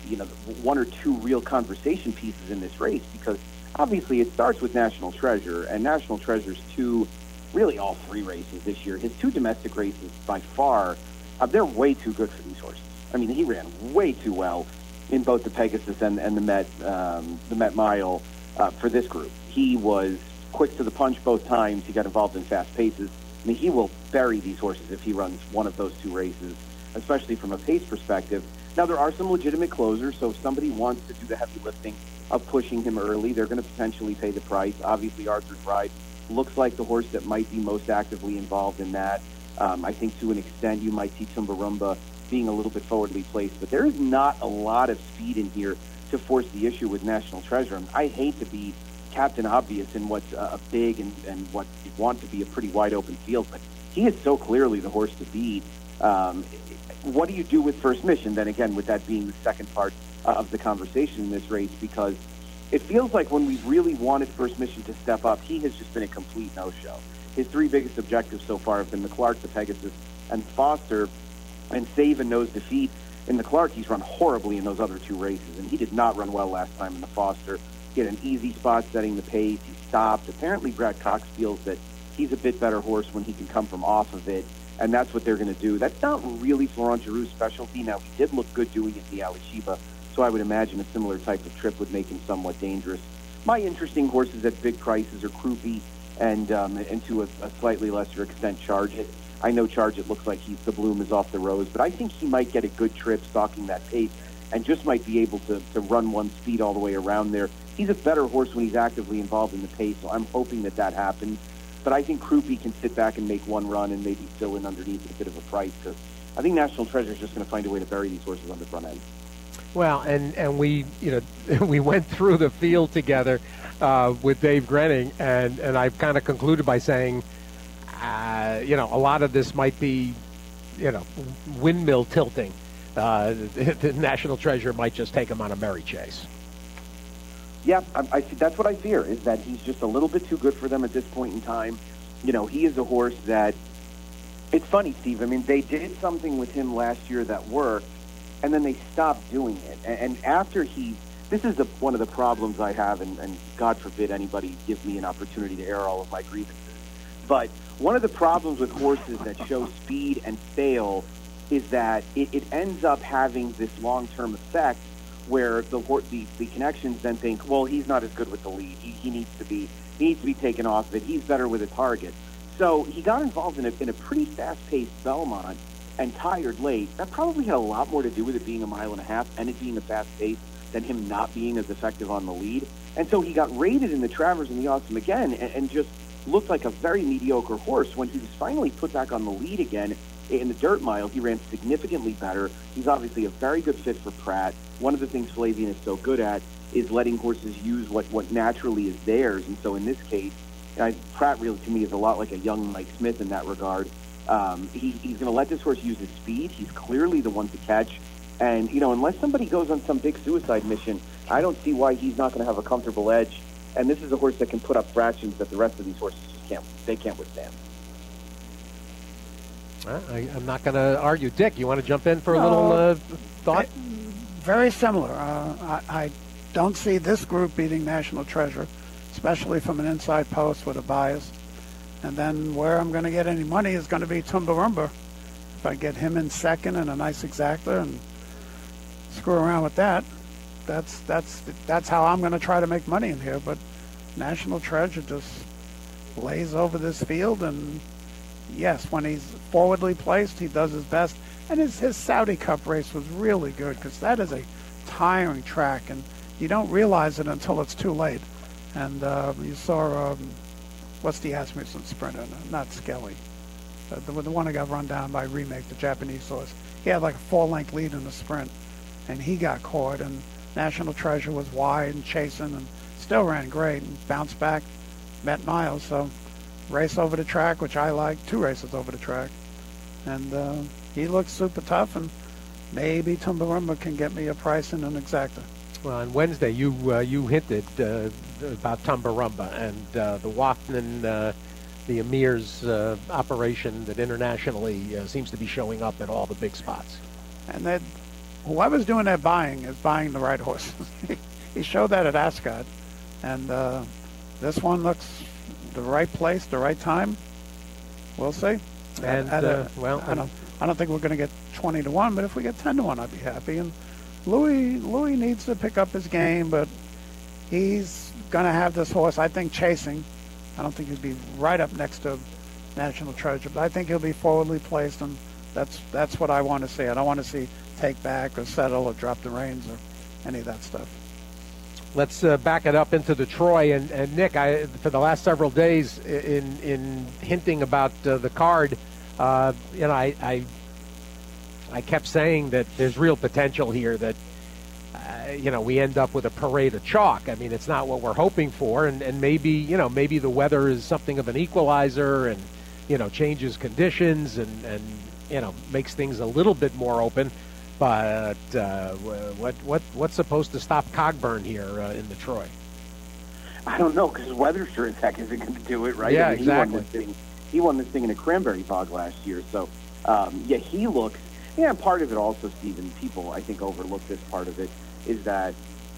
you know, one or two real conversation pieces in this race, because obviously it starts with National Treasure, and National Treasure's two, really all three races this year, his two domestic races by far, uh, they're way too good for these horses. I mean, he ran way too well in both the Pegasus and, and the Met um, the Met Mile uh, for this group. He was quick to the punch both times. He got involved in fast paces. I mean, he will bury these horses if he runs one of those two races, especially from a pace perspective. Now, there are some legitimate closers, so if somebody wants to do the heavy lifting of pushing him early, they're going to potentially pay the price. Obviously, Arthur's Ride looks like the horse that might be most actively involved in that. Um, I think to an extent you might see Tumbarumba being a little bit forwardly placed, but there is not a lot of speed in here to force the issue with National Treasure. And I hate to be Captain Obvious in what's a big and, and what you want to be a pretty wide open field, but he is so clearly the horse to beat. Um, what do you do with First Mission then, again, with that being the second part uh, of the conversation in this race? Because it feels like when we really wanted First Mission to step up, he has just been a complete no-show. His three biggest objectives so far have been the Clark, the Pegasus, and Foster, and save and knows defeat. In the Clark, he's run horribly in those other two races, and he did not run well last time in the Foster. He had an easy spot setting the pace. He stopped. Apparently, Brad Cox feels that he's a bit better horse when he can come from off of it, and that's what they're going to do. That's not really Florent Giroux's specialty. Now, he did look good doing it in the Alysheba, so I would imagine a similar type of trip would make him somewhat dangerous. My interesting horses at big prices are Croupi and, um, and to a, a slightly lesser extent, Charge It. I know Charge It looks like he's the bloom is off the rose, but I think he might get a good trip stalking that pace and just might be able to, to run one speed all the way around there. He's a better horse when he's actively involved in the pace, so I'm hoping that that happens. But I think Croupi can sit back and make one run and maybe fill in underneath at a bit of a price, because I think National Treasure is just going to find a way to bury these horses on the front end. Well, and, and we, you know, we went through the field together uh, with Dave Grenning, and, and I've kind of concluded by saying, uh, you know, a lot of this might be, you know, windmill tilting. Uh, the, the National Treasure might just take him on a merry chase. Yeah, I, I, that's what I fear, is that he's just a little bit too good for them at this point in time. You know, he is a horse that, it's funny, Steve, I mean, they did something with him last year that worked, and then they stopped doing it. And, and after he, this is the, one of the problems I have, and, and God forbid anybody give me an opportunity to air all of my grievances. But one of the problems with horses that show speed and fail is that it, it ends up having this long-term effect where the, the the connections then think, well, he's not as good with the lead. He, he needs to be he needs to be taken off of it. He's better with a target. So he got involved in a, in a pretty fast-paced Belmont and tired late. That probably had a lot more to do with it being a mile and a half and it being a fast pace than him not being as effective on the lead. And so he got rated in the Travers and the Awesome again and, and just looked like a very mediocre horse. When he was finally put back on the lead again in the dirt mile, he ran significantly better. He's obviously a very good fit for Pratt. One of the things Flavien is so good at is letting horses use what, what naturally is theirs. And so in this case, uh, Pratt really to me is a lot like a young Mike Smith in that regard. Um, he, he's going to let this horse use his speed. He's clearly the one to catch. And, you know, unless somebody goes on some big suicide mission, I don't see why he's not going to have a comfortable edge. And this is a horse that can put up fractions that the rest of these horses just can't, they can't withstand. Well, I, I'm not going to argue. Dick, you want to jump in for a no, little uh, thought? Very similar. Uh, I, I don't see this group beating National Treasure, especially from an inside post with a bias. And then where I'm going to get any money is going to be Tumbarumba. If I get him in second and a nice exacta and screw around with that, that's that's that's how I'm going to try to make money in here. But National Treasure just lays over this field, and yes, when he's forwardly placed, he does his best. And his, his Saudi Cup race was really good because that is a tiring track, and you don't realize it until it's too late. And uh, you saw, um, what's the Asmussen sprinter? Not Skelly. Uh, the, the one that got run down by Remake, the Japanese horse. He had like a four-length lead in the sprint, and he got caught, and National Treasure was wide and chasing and still ran great and bounced back, met Miles. So race over the track, which I like, two races over the track. And uh, he looks super tough, and maybe Tumbarumba can get me a price in an exacta. Well, on Wednesday, you uh, you hinted uh, about Tumbarumba and uh, the Wachman, uh, the Amir's uh, operation that internationally uh, seems to be showing up at all the big spots. And that whoever's doing that buying is buying the right horses. He showed that at Ascot, and uh, this one looks the right place, the right time. We'll see. And at, at uh, a, well, I don't, I don't think we're going to get twenty to one, but if we get ten to one, I'd be happy. And Louis, Louis needs to pick up his game, but he's going to have this horse, I think, chasing. I don't think he'd be right up next to National Treasure, but I think he'll be forwardly placed, and that's that's what I want to see. I don't want to see take back or settle or drop the reins or any of that stuff. Let's uh, back it up into the Troy. And, and Nick, I, for the last several days, in in hinting about uh, the card, uh, you know, I, I I kept saying that there's real potential here that, uh, you know, we end up with a parade of chalk. I mean, it's not what we're hoping for, and, and maybe, you know, maybe the weather is something of an equalizer and, you know, changes conditions and, and you know, makes things a little bit more open. But uh, what what what's supposed to stop Cogburn here uh, in the Troy? I don't know, because weather sure as heck isn't going to do it, right? Yeah, I mean, exactly. He won, this thing, he won this thing in a cranberry bog last year. So, um, yeah, he looks... Yeah, and part of it also, Stephen, people, I think, overlook this part of it, is that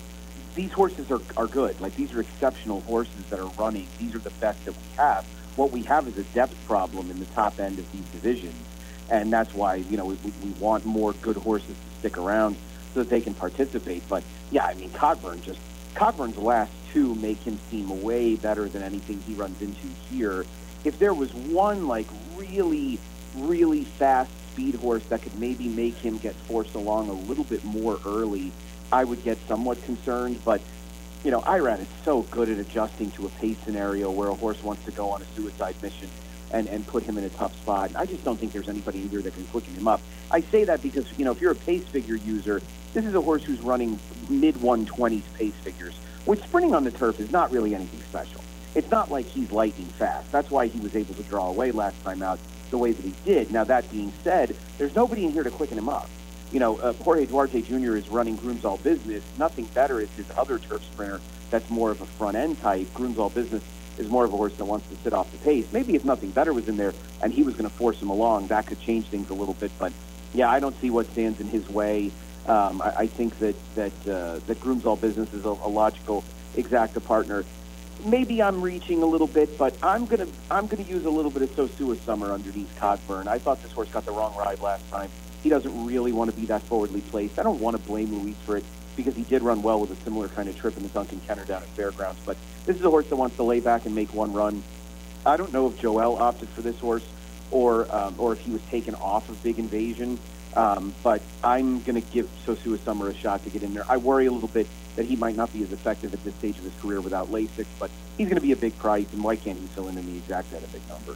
these horses are, are good. Like, these are exceptional horses that are running. These are the best that we have. What we have is a depth problem in the top end of these divisions. And that's why, you know, we, we want more good horses to stick around so that they can participate. But, yeah, I mean, Cogburn just... Cogburn's last two make him seem way better than anything he runs into here. If there was one, like, really, really fast speed horse that could maybe make him get forced along a little bit more early, I would get somewhat concerned. But, you know, Irad is so good at adjusting to a pace scenario where a horse wants to go on a suicide mission and, and put him in a tough spot. I just don't think there's anybody in here that can quicken him up. I say that because, you know, if you're a pace figure user, this is a horse who's running mid one twenties pace figures, which sprinting on the turf is not really anything special. It's not like he's lightning fast. That's why he was able to draw away last time out the way that he did. Now, that being said, there's nobody in here to quicken him up. You know, uh, Jorge Duarte Junior is running Grooms All Business. Nothing better is his other turf sprinter that's more of a front-end type. Grooms All Business is more of a horse that wants to sit off the pace. Maybe if Nothing Better was in there and he was going to force him along, that could change things a little bit. But, yeah, I don't see what stands in his way. Um, I, I think that that uh, that Grooms All Business is a, a logical exacta partner. Maybe I'm reaching a little bit, but I'm gonna I'm gonna use a little bit of Sosua Summer underneath Cogburn. I thought this horse got the wrong ride last time. He doesn't really want to be that forwardly placed. I don't want to blame Luis for it because he did run well with a similar kind of trip in the Duncan Kenner down at Fairgrounds. But this is a horse that wants to lay back and make one run. I don't know if Joel opted for this horse or um, or if he was taken off of Big Invasion. Um, but I'm going to give Sosua Summer a shot to get in there. I worry a little bit that he might not be as effective at this stage of his career without Lasix, but he's going to be a big price, and why can't he fill in in the exact at a big number?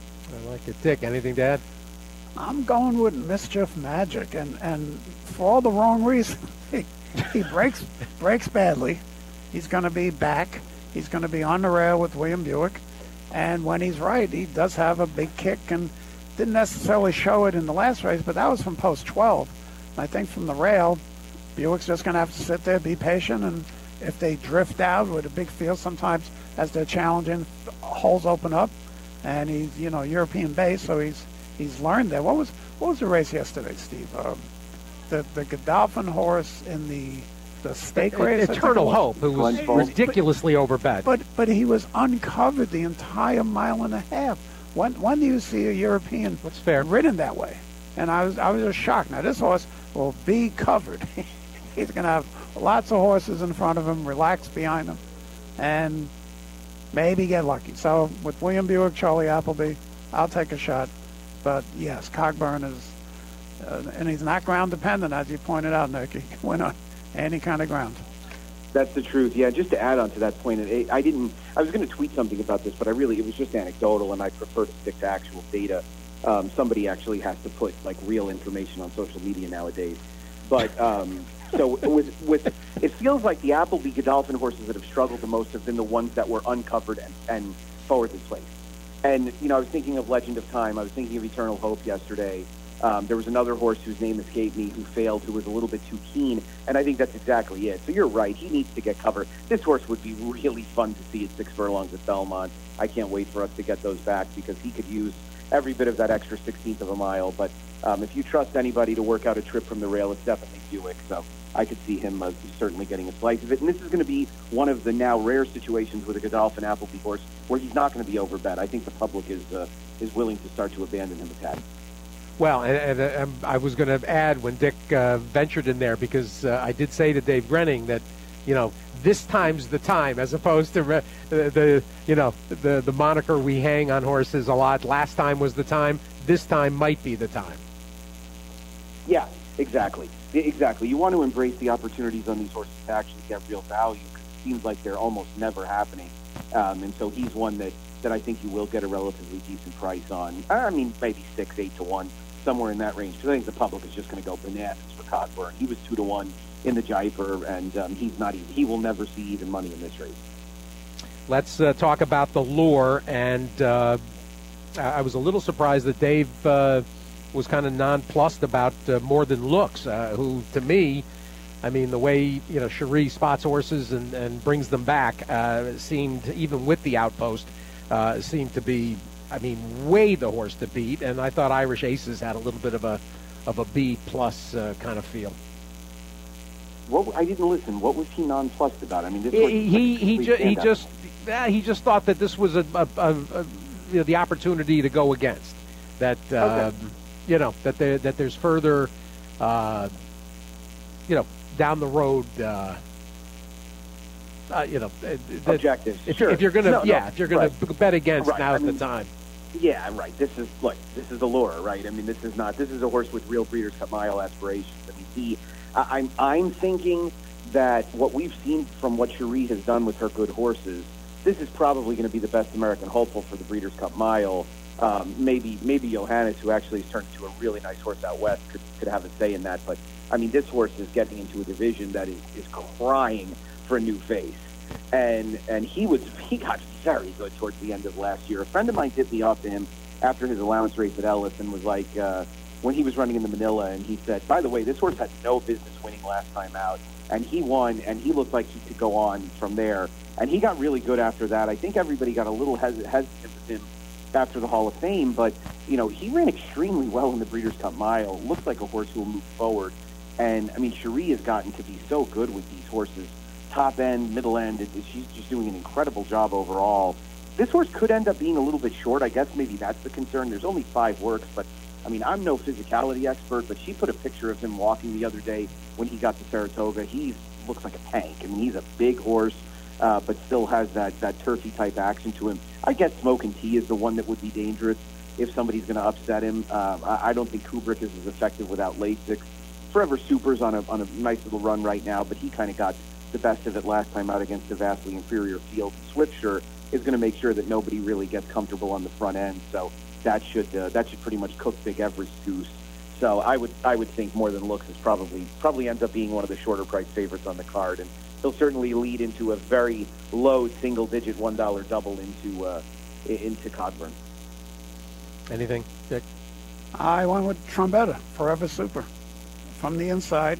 I like it. Dick, anything to add? I'm going with Mischief Magic, and, and for all the wrong reasons. he, he breaks breaks badly. He's going to be back. He's going to be on the rail with William Buick, and when he's right, he does have a big kick, and didn't necessarily show it in the last race, but that was from post twelve. And I think from the rail, Buick's just going to have to sit there, be patient, and if they drift out with a big field, sometimes as they're challenging, holes open up, and he's, you know, European base, so he's he's learned that. What was what was the race yesterday, Steve? Um, the the Godolphin horse in the the stake race, Eternal Hope, who was ridiculously overbet. But but he was uncovered the entire mile and a half. When when do you see a European That's fair. ridden that way? And I was I was just shocked. Now this horse will be covered. He's going to have lots of horses in front of him, relax behind him, and maybe get lucky. So with William Buick, Charlie Appleby, I'll take a shot. But yes, Cogburn is, uh, and he's not ground dependent, as you pointed out, Nick. He can win on any kind of ground. That's the truth. Yeah, just to add on to that point, I didn't. I was going to tweet something about this, but I really it was just anecdotal, and I prefer to stick to actual data. Um, somebody actually has to put like real information on social media nowadays. But um, so with with it feels like the Appleby Godolphin horses that have struggled the most have been the ones that were uncovered and, and forwardly placed. And you know, I was thinking of Legend of Time. I was thinking of Eternal Hope yesterday. Um, there was another horse whose name escaped me who failed, who was a little bit too keen, and I think that's exactly it. So you're right. He needs to get covered. This horse would be really fun to see at six furlongs at Belmont. I can't wait for us to get those back because he could use every bit of that extra sixteenth of a mile. But um, if you trust anybody to work out a trip from the rail, it's definitely Buick. So I could see him uh, certainly getting a slice of it. And this is going to be one of the now rare situations with a Godolphin Appleby horse where he's not going to be overbet. I think the public is uh, is willing to start to abandon him a tad. Well, and, and uh, I was going to add when Dick uh, ventured in there, because uh, I did say to Dave Grenning that, you know, this time's the time, as opposed to uh, the, you know, the, the moniker we hang on horses a lot. Last time was the time. This time might be the time. Yeah, exactly. Exactly. You want to embrace the opportunities on these horses to actually get real value, because it seems like they're almost never happening. Um, and so he's one that, that I think you will get a relatively decent price on. I mean, maybe six, eight to one, somewhere in that range, because I think the public is just going to go bananas for Cogburn. He was two to one in the Jaipur, and um, he's not even, he will never see even money in this race. Let's uh, talk about the lure, and uh, I was a little surprised that Dave uh, was kind of nonplussed about uh, More Than Looks, uh, who, to me, I mean, the way, you know, Cherie spots horses and, and brings them back uh, seemed, even with the outpost, uh, seemed to be, I mean, way the horse to beat. And I thought Irish Aces had a little bit of a of a B plus uh, kind of feel. What I didn't listen. What was he nonplussed about? I mean, this he was he he, ju- he standout. just yeah, he just thought that this was a, a, a, a you know, the opportunity to go against that. Uh, Okay. You know that there that there's further, uh, you know, down the road. Uh, uh, you know, that Objectives. If, Sure. if you're gonna, No, no, yeah, if you're gonna right. bet against, Right. now's I mean, the time. Yeah, right. This is look. This is Allure, right? I mean, this is not. This is a horse with real Breeders' Cup Mile aspirations. I mean, he. I, I'm. I'm thinking that what we've seen from what Cherie has done with her good horses, this is probably going to be the best American hopeful for the Breeders' Cup Mile. Um, maybe, maybe Johannes, who actually has turned into a really nice horse out west, could could have a say in that. But I mean, this horse is getting into a division that is, is crying for a new face. And and he was he got very good towards the end of last year. A friend of mine tipped me off to him after his allowance race at Ellis and was like, uh, when he was running in the Manila, and he said, by the way, this horse had no business winning last time out, and he won, and he looked like he could go on from there. And he got really good after that. I think everybody got a little hes- hesitant with him after the Hall of Fame, but you know, he ran extremely well in the Breeders' Cup Mile. Looks like a horse who will move forward. And I mean, Cherie has gotten to be so good with these horses. Top end, middle end, it, it, she's just doing an incredible job overall. This horse could end up being a little bit short. I guess maybe that's the concern. There's only five works, but I mean, I'm no physicality expert, but she put a picture of him walking the other day when he got to Saratoga. He looks like a tank. I mean, he's a big horse, uh, but still has that, that turfy type action to him. I guess Smoke and Tea is the one that would be dangerous if somebody's going to upset him. Uh, I, I don't think Kubrick is as effective without Lasix. Forever Super's on a on a nice little run right now, but he kind of got the best of it last time out against a vastly inferior field. Swiftsure is going to make sure that nobody really gets comfortable on the front end, so that should uh, that should pretty much cook Big Everest goose. So I would I would think More Than Looks is probably probably ends up being one of the shorter price favorites on the card, and he'll certainly lead into a very low single digit one dollar double into uh, into Cogburn. Anything, Dick? I went with Trombetta, Forever Super, from the inside.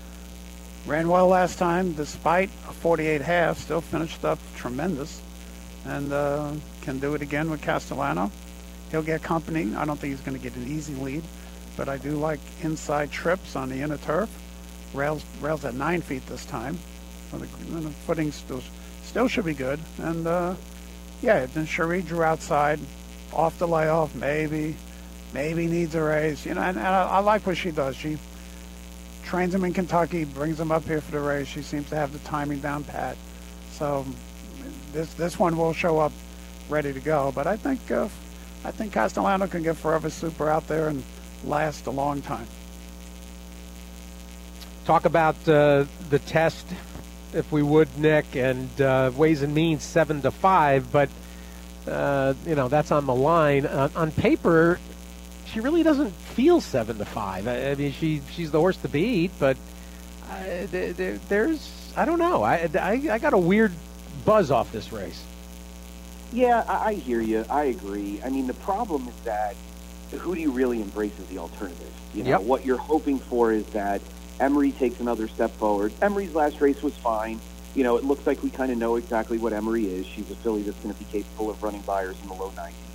Ran well last time, despite a forty-eight half, still finished up tremendous, and uh, can do it again with Castellano. He'll get company. I don't think he's going to get an easy lead, but I do like inside trips on the inner turf. Rails rails at nine feet this time. So the, the footing still still should be good. And uh, yeah, then Cherie drew outside, off the layoff, maybe, maybe needs a race. You know, and, and I, I like what she does. She trains him in Kentucky, brings him up here for the race. She seems to have the timing down pat. So this this one will show up ready to go. But I think uh, I think Castellano can get Forever Super out there and last a long time. Talk about uh, the test, if we would, Nick, and uh, Ways and Means seven to five, but uh, you know that's on the line. Uh, on paper, she really doesn't feel seven to five. I, I mean, she she's the horse to beat, but uh, there, there, there's I don't know. I, I I got a weird buzz off this race. Yeah, I, I hear you. I agree. I mean, the problem is that who do you really embrace as the alternative? You know, Yep. what you're hoping for is that Emery takes another step forward. Emery's last race was fine. You know, it looks like we kind of know exactly what Emery is. She's a filly that's going to be capable of running buyers in the low nineties.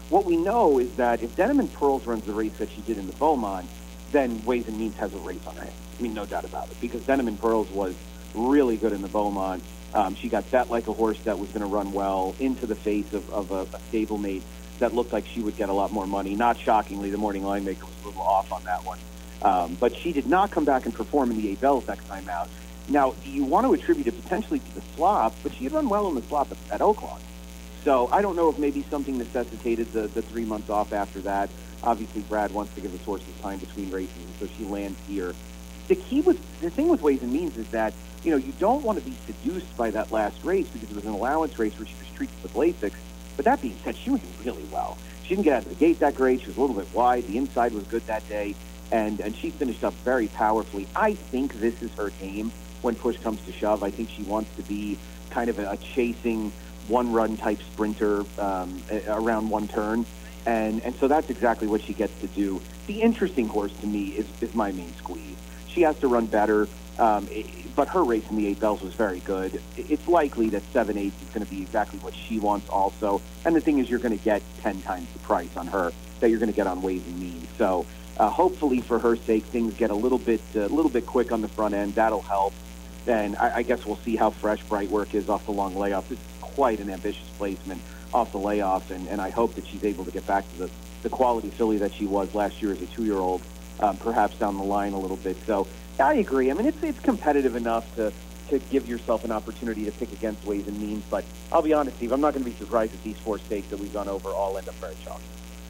What we know is that if Denim and Pearls runs the race that she did in the Beaumont, then Ways and Means has a race on her hands. I mean, no doubt about it, because Denim and Pearls was really good in the Beaumont. Um, she got bet like a horse that was going to run well into the face of, of a, a stablemate that looked like she would get a lot more money. Not shockingly, the Morning Line Maker was a little off on that one. Um, but she did not come back and perform in the eight bells next time out. Now, you want to attribute it potentially to the slop, but she had run well in the slop at, at Oaklawn. So I don't know if maybe something necessitated the, the three months off after that. Obviously, Brad wants to give his horses time between races, and so she lands here. The key with the thing with Ways and Means is that, you know, you don't want to be seduced by that last race because it was an allowance race where she was treated with Lasix. But that being said, she was really well. She didn't get out of the gate that great. She was a little bit wide. The inside was good that day, and and she finished up very powerfully. I think this is her game when push comes to shove. I think she wants to be kind of a, a chasing one-run type sprinter um, around one turn. And and so that's exactly what she gets to do. The interesting horse to me is, is My Main Squeeze. She has to run better, um, it, but her race in the eight bells was very good. It's likely that seven eighths is going to be exactly what she wants also. And the thing is, you're going to get ten times the price on her that you're going to get on Ways and Means. So uh, hopefully for her sake, things get a little bit a uh, little bit quick on the front end. That'll help. And I, I guess we'll see how fresh Bright Work is off the long layoff. This is quite an ambitious placement off the layoff, and, and I hope that she's able to get back to the, the quality filly that she was last year as a two-year-old, um, perhaps down the line a little bit. So I agree. I mean, it's it's competitive enough to, to give yourself an opportunity to pick against Ways and Means, but I'll be honest, Steve, I'm not going to be surprised if these four stakes that we've gone over all end up very chalky.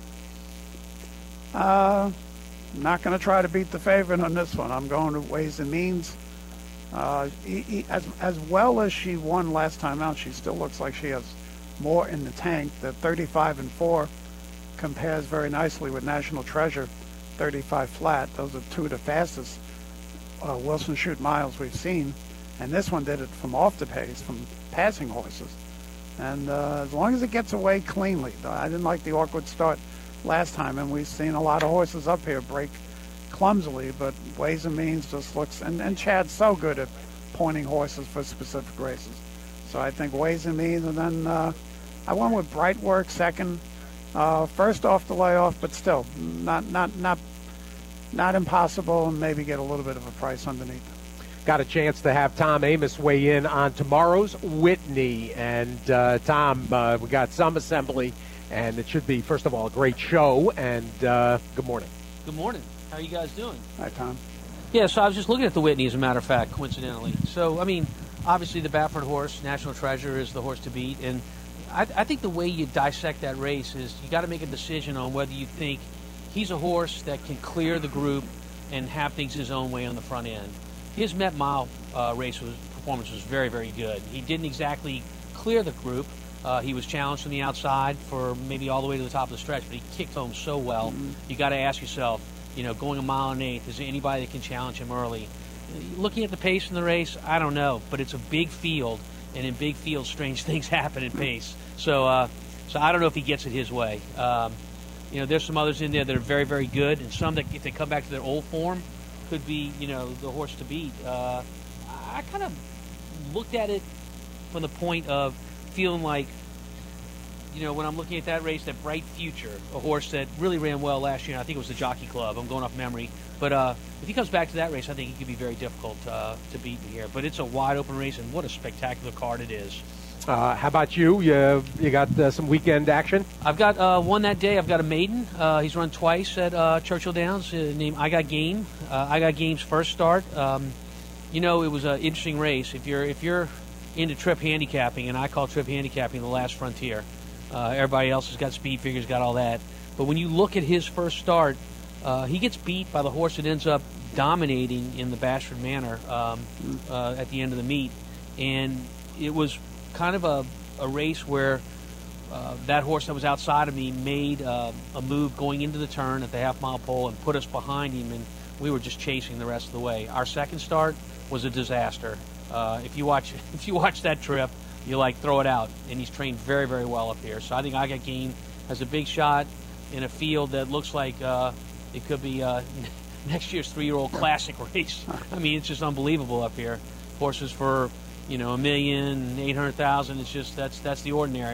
Uh, not going to try to beat the favorite on this one. I'm going to Ways and Means. Uh, he, he, as, as well as she won last time out, she still looks like she has more in the tank. The thirty-five and four compares very nicely with National Treasure, thirty-five flat. Those are two of the fastest uh, Wilson Shoot miles we've seen. And this one did it from off the pace, from passing horses. And uh, as long as it gets away cleanly. I didn't like the awkward start last time, and we've seen a lot of horses up here break clumsily, but Ways and Means just looks, and, and Chad's so good at pointing horses for specific races. So I think Ways and Means, and then uh, I went with Bright Work second, uh, first off the layoff, but still not not not not impossible, and maybe get a little bit of a price underneath. Got a chance to have Tom Amoss weigh in on tomorrow's Whitney, and uh, Tom, uh, we got some assembly, and it should be, first of all, a great show. And uh, good morning. Good morning. How are you guys doing? Hi, Tom. Yeah, so I was just looking at the Whitney, as a matter of fact, coincidentally. So, I mean, obviously the Baffert horse, National Treasure, is the horse to beat. And I, I think the way you dissect that race is you got to make a decision on whether you think he's a horse that can clear the group and have things his own way on the front end. His Met Mile uh, race was, performance was very, very good. He didn't exactly clear the group. Uh, he was challenged from the outside for maybe all the way to the top of the stretch, but he kicked home so well. Mm-hmm. You got to ask yourself, you know, going a mile and eighth, is there anybody that can challenge him early? Looking at the pace in the race, I don't know, but it's a big field, and in big fields, strange things happen in pace. So, uh, so I don't know if he gets it his way. Um, you know, there's some others in there that are very, very good, and some that, if they come back to their old form, could be, you know, the horse to beat. Uh, I kind of looked at it from the point of feeling like, you know, when I'm looking at that race, that Bright Future, a horse that really ran well last year, and I think it was the Jockey Club. I'm going off memory. But uh, if he comes back to that race, I think he could be very difficult uh, to beat me here. But it's a wide-open race, and what a spectacular card it is. Uh, how about you? You, you got uh, some weekend action? I've got uh, one that day. I've got a maiden. Uh, he's run twice at uh, Churchill Downs, uh, named I Got Game. Uh, I Got Game's first start. Um, you know, it was an interesting race. If you're if you're into trip handicapping, and I call trip handicapping the last frontier. Uh, everybody else has got speed figures, got all that. But when you look at his first start, uh, he gets beat by the horse that ends up dominating in the Bashford Manor um, uh, at the end of the meet. And it was kind of a, a race where uh, that horse that was outside of me made uh, a move going into the turn at the half-mile pole and put us behind him, and we were just chasing the rest of the way. Our second start was a disaster. Uh, if you watch, if you watch that trip, you like throw it out, and he's trained very, very well up here. So I think I Got Game has a big shot in a field that looks like uh, it could be uh, next year's three-year-old classic race. I mean, it's just unbelievable up here. Horses for, you know, a million, eight hundred thousand. It's just that's that's the ordinary.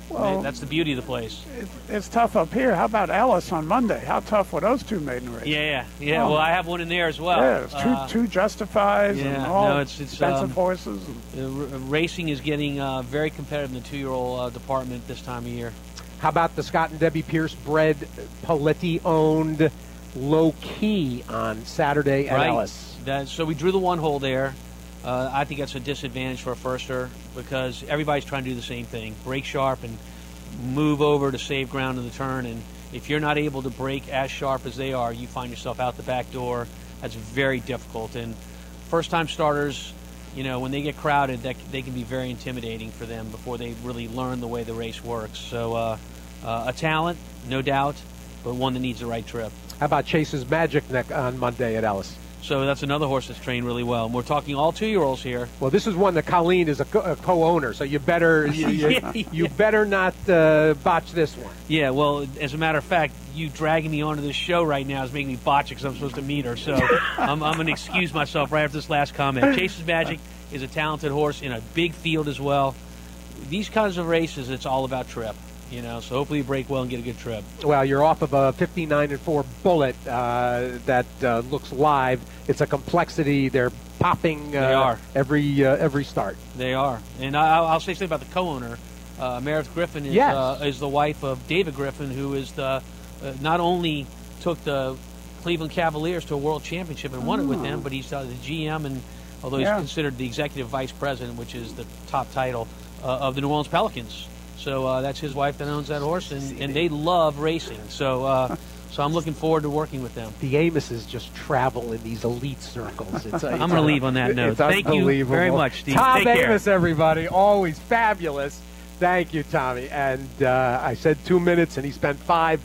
Well, that's the beauty of the place. It, it's tough up here. How about Ellis on Monday? How tough were those two maiden races? Yeah, yeah, yeah. Oh. Well, I have one in there as well. Yeah, it's two, Uh, two Justifies yeah, and all no, it's- it's, expensive um, horses. uh, r- racing is getting uh, very competitive in the two-year-old uh, department this time of year. How about the Scott and Debbie Pierce bred, Paletti-owned Low Key on Saturday at Right. Ellis? That, so we drew the one hole there. Uh, I think that's a disadvantage for a firster because everybody's trying to do the same thing: break sharp and move over to save ground in the turn. And if you're not able to break as sharp as they are, you find yourself out the back door. That's very difficult. And first-time starters, you know, when they get crowded, that they can be very intimidating for them before they really learn the way the race works. So uh, uh, a talent, no doubt, but one that needs the right trip. How about Chase's Magic Neck on Monday at Ellis? So that's another horse that's trained really well. And we're talking all two-year-olds here. Well, this is one that Colleen is a, co- a co-owner, so you better you, you, Yeah, you yeah. better not uh, botch this one. Yeah, well, as a matter of fact, you dragging me onto this show right now is making me botch it because I'm supposed to meet her. So I'm, I'm going to excuse myself right after this last comment. Chase's Magic is a talented horse in a big field as well. These kinds of races, it's all about trip. You know, so hopefully you break well and get a good trip. Well, you're off of a fifty-nine and four Bullet uh, that uh, looks live. It's a complexity. They're popping uh, They are. every uh, every start. They are. And I, I'll say something about the co-owner. Uh, Meredith Griffin is, Yes. uh, is the wife of David Griffin, who is the uh, not only took the Cleveland Cavaliers to a world championship and won it with them, but he's uh, the G M, and although he's Yeah. considered the executive vice president, which is the top title uh, of the New Orleans Pelicans. So uh, that's his wife that owns that horse, and, and they love racing. So uh, so I'm looking forward to working with them. The Amoses just travel in these elite circles. It's, I'm going to leave on that note. It's Thank you unbelievable. very much, Steve. Tom Take care. Amis, everybody, always fabulous. Thank you, Tommy. And uh, I said two minutes, and he spent five.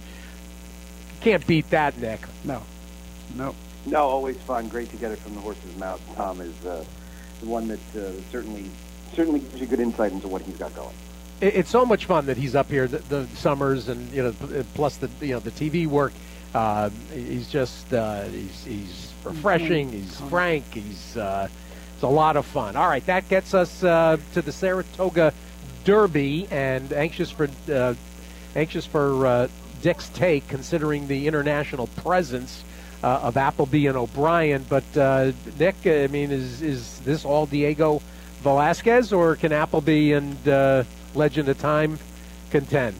Can't beat that, Nick. No, no. No, always fun. Great to get it from the horse's mouth. Tom is uh, the one that uh, certainly certainly gives you good insight into what he's got going. It- It's so much fun that he's up here the, the summers, and you know, p- plus the you know the T V work. Uh, he's just uh, he's, he's refreshing. He's frank. He's uh, it's a lot of fun. All right, that gets us uh, to the Saratoga Derby, and anxious for uh, anxious for uh, Dick's take, considering the international presence uh, of Appleby and O'Brien. But uh, Nick, I mean, is is this all Diego Velasquez, or can Appleby and uh, Legend of Time contend?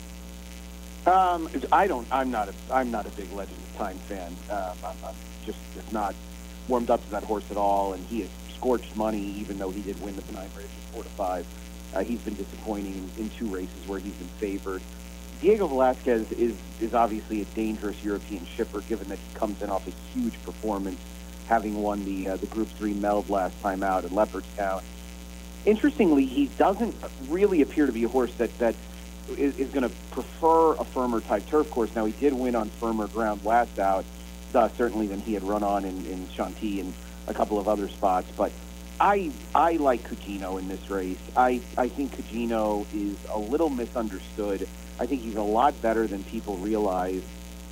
Um, I don't. I'm not a. I'm not a big Legend of Time fan. Um, I'm, I'm just, just not warmed up to that horse at all. And he has scorched money, even though he did win the benign race at four to five. Uh, he's been disappointing in, in two races where he's been favored. Diego Velasquez is is obviously a dangerous European shipper, given that he comes in off a huge performance, having won the uh, the Group Three Meld last time out at Leopardstown. Interestingly, he doesn't really appear to be a horse that that is, is going to prefer a firmer type turf course. Now, he did win on firmer ground last out, uh, certainly than he had run on in, in Chantilly and a couple of other spots. But I I like Cugino in this race. I, I think Cugino is a little misunderstood. I think he's a lot better than people realize.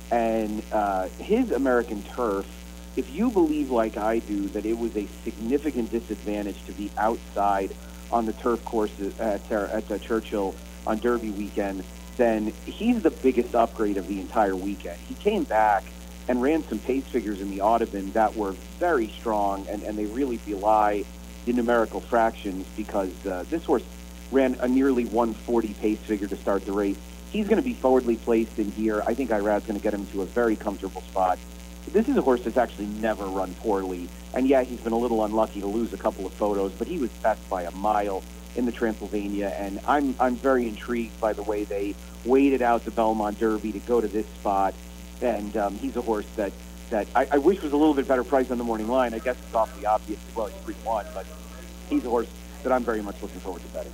And uh, his American turf, if you believe like I do that it was a significant disadvantage to be outside on the turf courses at, at uh, Churchill on Derby weekend, then he's the biggest upgrade of the entire weekend. He came back and ran some pace figures in the Audubon that were very strong, and, and they really belie the numerical fractions, because uh, this horse ran a nearly one forty pace figure to start the race. He's going to be forwardly placed in here. I think Irad's going to get him to a very comfortable spot. This is a horse that's actually never run poorly. And yeah, he's been a little unlucky to lose a couple of photos, but he was best by a mile in the Transylvania. And I'm I'm very intrigued by the way they waited out the Belmont Derby to go to this spot. And um, he's a horse that, that I, I wish was a little bit better priced on the morning line. I guess it's awfully obvious. Well, he's three to one, but he's a horse that I'm very much looking forward to betting.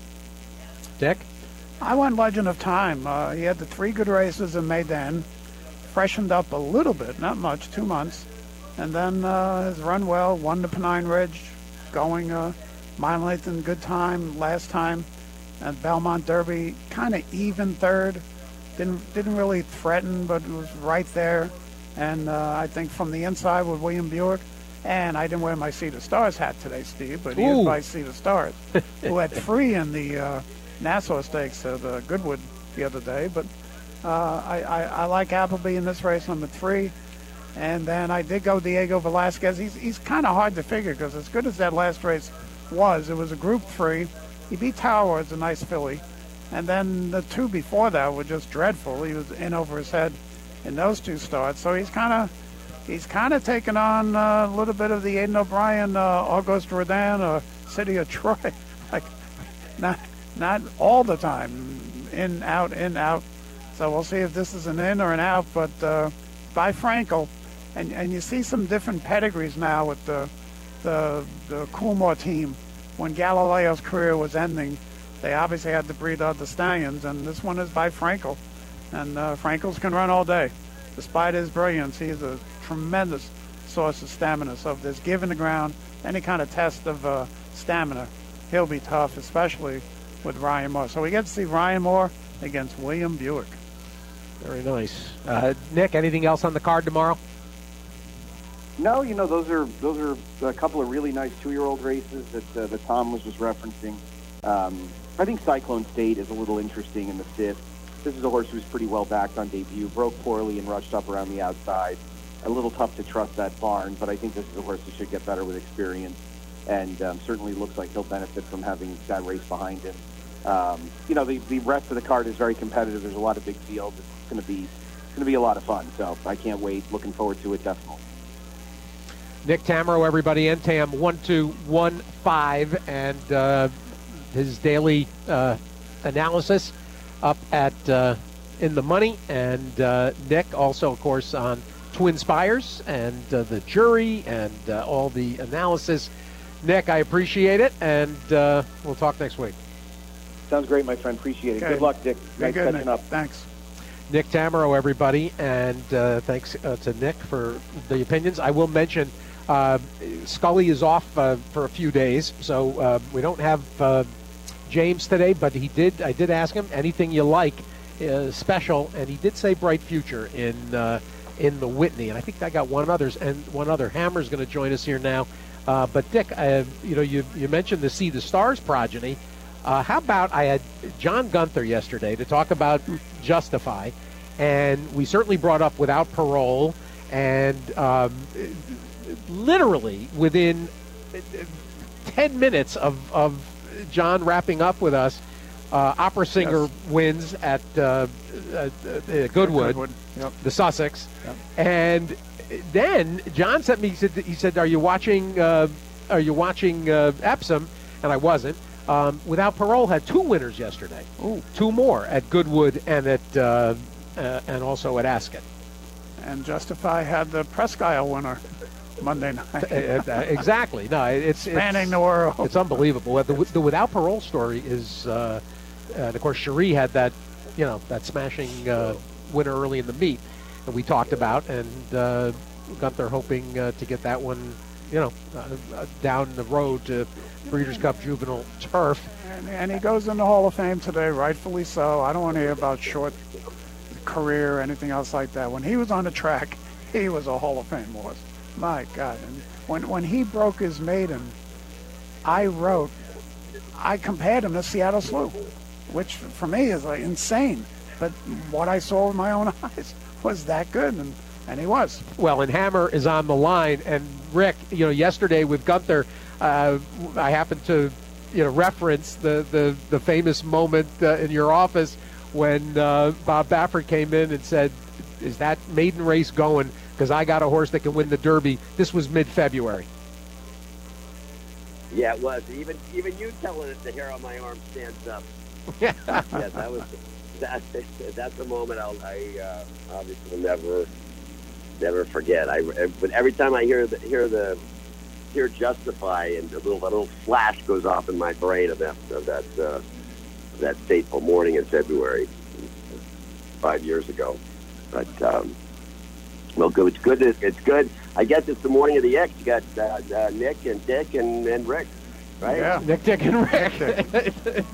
Dick? I went Legend of Time. Uh, he had the three good races in Maiden, freshened up a little bit, not much, two months, and then uh, has run well, won the Pennine Ridge, going uh, mile length in good time last time, and Belmont Derby kind of even third, didn't didn't really threaten, but was right there, and uh, I think from the inside with William Buick. And I didn't wear my Sea to Stars hat today, Steve, but he Ooh. is by Sea to Stars, who had three in the uh, Nassau Stakes at uh, Goodwood the other day. But uh, I, I, I like Appleby in this race, number three. And then I did go Diego Velasquez. He's, he's kind of hard to figure because as good as that last race was, it was a Group three. He beat Tower, it's a nice filly. And then the two before that were just dreadful. He was in over his head in those two starts. So he's kind of he's kind of taken on uh, a little bit of the Aidan O'Brien, uh, Auguste Rodin, or City of Troy. Like, not not all the time, in, out, in, out. So we'll see if this is an in or an out. But uh, by Frankel, and and you see some different pedigrees now with the the the Coolmore team. When Galileo's career was ending, they obviously had to breed other stallions, and this one is by Frankel. And uh, Frankel's can run all day. Despite his brilliance, he's a tremendous source of stamina. So if there's give in the ground, any kind of test of uh, stamina, he'll be tough, especially with Ryan Moore. So we get to see Ryan Moore against William Buick. Very nice. Uh, Nick, anything else on the card tomorrow? No, you know, those are those are a couple of really nice two-year-old races that uh, that Tom was just referencing. Um, I think Cyclone State is a little interesting in the fifth. This is a horse who's pretty well backed on debut, broke poorly and rushed up around the outside. A little tough to trust that barn, but I think this is a horse that should get better with experience, and um, certainly looks like he'll benefit from having that race behind him. Um, you know, the, the rest of the card is very competitive. There's a lot of big fields. It's going to be it's going to be a lot of fun. So I can't wait. Looking forward to it, definitely. Nick Tamero, everybody, N T A M one two one five, and uh, his daily uh, analysis up at uh, In the Money. And uh, Nick also, of course, on Twin Spires and uh, the jury and uh, all the analysis. Nick, I appreciate it, and uh, we'll talk next week. Sounds great, my friend. Appreciate it. Okay. Good luck, Dick. Be Nice good, catching Nick. up. Thanks. Nick Tamero, everybody, and uh, thanks uh, to Nick for the opinions. I will mention uh, Scully is off uh, for a few days, so uh, we don't have uh, James today, but he did. I did ask him anything you like uh, special, and he did say Bright Future in uh, in the Whitney, and I think I got one others and one other. Hammer's going to join us here now, uh, but Dick, uh, you know, you you mentioned the See the Stars progeny. Uh, how about I had John Gunther yesterday to talk about Justify, and we certainly brought up Without Parole, and um, literally within ten minutes of, of John wrapping up with us, uh, Opera Singer Yes. wins at uh, uh, uh, Goodwood, Goodwood. Yep. the Sussex, Yep. and then John sent me. He said, he said "Are you watching? Uh, are you watching uh, Epsom?" And I wasn't. Um, Without Parole had two winners yesterday. Ooh. Two more at Goodwood and at uh, uh, and also at Ascot. And Justify had the Presque Isle winner Monday night. Uh, uh, exactly. No, it's Spanning it's, the world. It's unbelievable. The, the Without Parole story is, uh, and of course, Cherie had that, you know, that smashing uh, winner early in the meet that we talked about, and uh, Gunther hoping uh, to get that one, you know, uh, uh, down the road to Breeders' Cup Juvenile Turf. And, and he goes in the Hall of Fame today, rightfully so. I don't want to hear about short career or anything else like that. When he was on the track, he was a Hall of Fame horse. My God. And when, when he broke his maiden, I wrote, I compared him to Seattle Slew, which for me is like insane. But what I saw with my own eyes was that good, and, and he was. Well, and Hammer is on the line, and Rick, you know, yesterday with Gunther, uh, I happened to, you know, reference the, the, the famous moment uh, in your office when uh, Bob Baffert came in and said, is that maiden race going? Because I got a horse that can win the Derby. This was mid-February. Yeah, it was. Even even you telling it, the hair on my arm stands up. Yeah, that was that. That's a moment I'll, I uh, obviously will never never forget. I but every time I hear the hear the hear Justify, and a little a little flash goes off in my brain of that of that uh, that fateful morning in February five years ago. But um, well, good. It's good. It's good. I guess it's the morning of the X. You got uh, uh, Nick and Dick and, and Rick, right? Yeah. Nick, Dick, and Rick.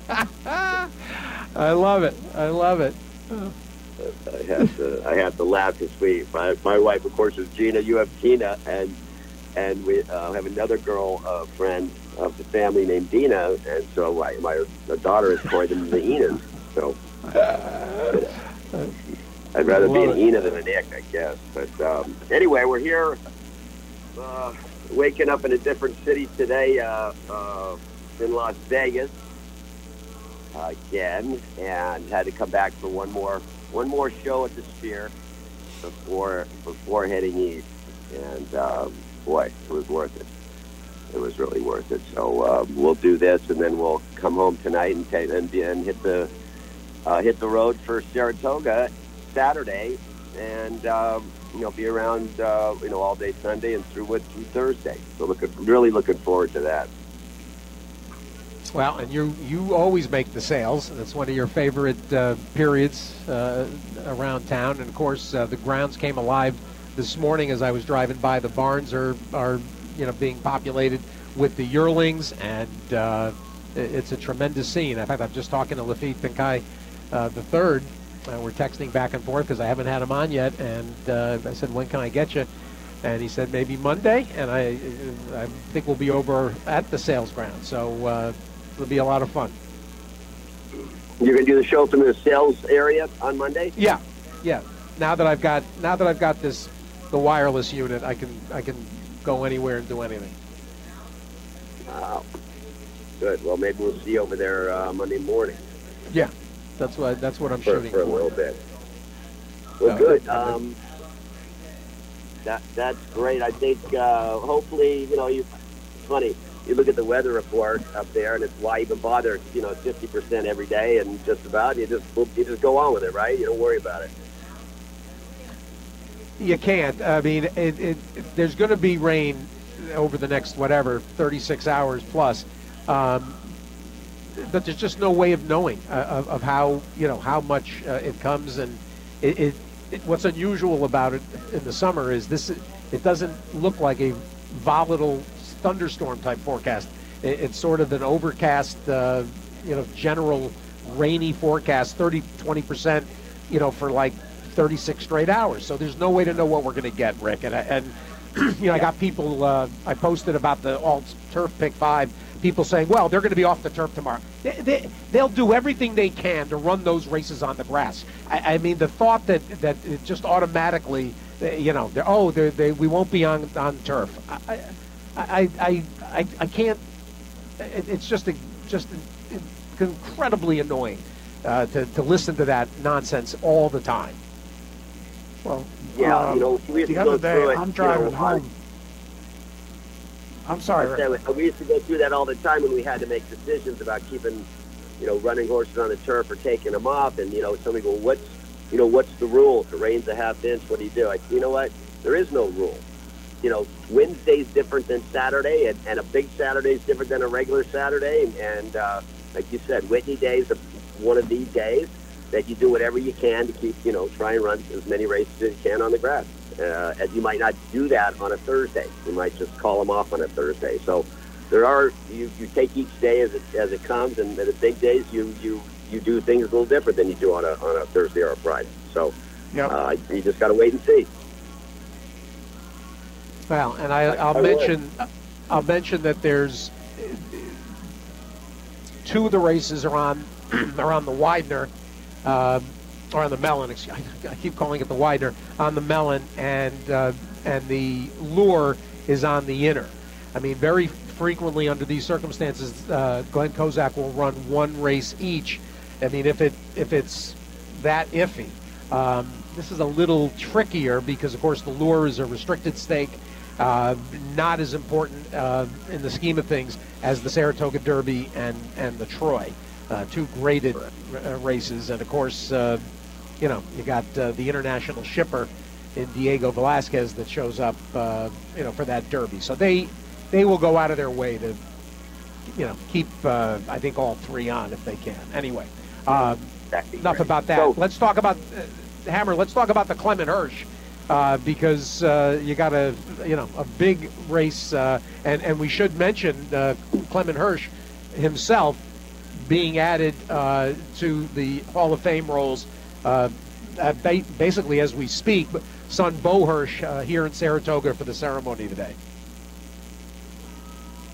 I love it. I love it. I have to. I have to laugh this week. My, my wife, of course, is Gina. You have Tina, and and we uh, have another girl uh, friend of the family named Dina, and so I, my, my daughter has coined them the Enas. So I'd rather be an Ena than an Nick, I guess. But um, anyway, we're here, uh, waking up in a different city today, uh, uh, in Las Vegas uh, again, and had to come back for one more one more show at the Sphere before before heading east. And um, boy, it was worth it. It was really worth it. So uh, we'll do this, and then we'll come home tonight and take and, and hit the uh, hit the road for Saratoga Saturday, and um, you know, be around uh, you know all day Sunday and through what through Thursday. So looking really looking forward to that. Well, and you you always make the sales. That's one of your favorite uh, periods uh, around town. And of course, uh, the grounds came alive this morning as I was driving by. The barns are are you know being populated with the yearlings, and uh, it's a tremendous scene. In fact, I'm just talking to Lafitte Pinkai uh, the third. Uh, we're texting back and forth because I haven't had him on yet, and uh, I said, when can I get you? And he said, maybe Monday, and I I think we'll be over at the sales ground, so uh, it'll be a lot of fun. You're going to do the show from the sales area on Monday? Yeah, yeah. Now that I've got now that I've got this the wireless unit, I can I can go anywhere and do anything. Wow, good. Well, maybe we'll see you over there uh, Monday morning. Yeah. That's what that's what I'm for, shooting for a for. little bit. Well, uh, good. Um, that that's great. I think uh, hopefully you know you. It's funny. You look at the weather report up there, and it's why even bother. You know, fifty percent every day, and just about you just you just go on with it, right? You don't worry about it. You can't. I mean, it, it, it, there's going to be rain over the next whatever thirty-six hours plus. Um, But there's just no way of knowing uh, of, of how you know how much uh, it comes, and it, it, it. What's unusual about it in the summer is this: it doesn't look like a volatile thunderstorm type forecast. It, it's sort of an overcast, uh, you know, general rainy forecast, thirty, twenty percent, you know, for like thirty-six straight hours. So there's no way to know what we're going to get, Rick. And, and you know, I got people. Uh, I posted about the Alt Turf Pick Five. People saying, well, they're going to be off the turf tomorrow. They, they, they'll do everything they can to run those races on the grass. I, I mean, the thought that that it just automatically, you know, they're, oh, they're, they we won't be on on turf. I I I I, I can't. It, it's just a, just a, incredibly annoying uh, to to listen to that nonsense all the time. Well, yeah, uh, you know, we the other day I'm driving you know, home. I'm sorry. Said, we used to go through that all the time when we had to make decisions about keeping, you know, running horses on the turf or taking them off. And, you know, somebody go, what's, you know, what's the rule? If it rains a half inch, what do you do? I, you know what? There is no rule. You know, Wednesday's different than Saturday, and, and a big Saturday is different than a regular Saturday. And, and uh, like you said, Whitney Day is one of these days that you do whatever you can to keep, you know, try and run as many races as you can on the grass. Uh, as you might not do that on a Thursday. You might just call them off on a Thursday. So there are, you, you take each day as it as it comes, and the big days you, you, you do things a little different than you do on a on a Thursday or a Friday. So yep. uh, you just got to wait and see. Well, and I, I'll I mention would. I'll mention that there's two of the races are on are on the Widener. Um, or on the Mellon, I keep calling it the Widener, on the Mellon, and uh, and the Lure is on the Inner. I mean, very frequently under these circumstances, uh, Glenn Kozak will run one race each. I mean, if it if it's that iffy, um, this is a little trickier because, of course, the Lure is a restricted stake, uh, not as important uh, in the scheme of things as the Saratoga Derby and, and the Troy, uh, two graded uh, races, and of course. Uh, You know, you got uh, the international shipper in Diego Velasquez that shows up, uh, you know, for that Derby. So they they will go out of their way to, you know, keep, uh, I think, all three on if they can. Anyway, um, enough about that. So, let's talk about, uh, Hammer, let's talk about the Clement Hirsch uh, because uh, you got a, you know, a big race. Uh, and, and we should mention uh, Clement Hirsch himself being added uh, to the Hall of Fame rolls. Uh, basically, as we speak, son Bo Hirsch uh, here in Saratoga for the ceremony today.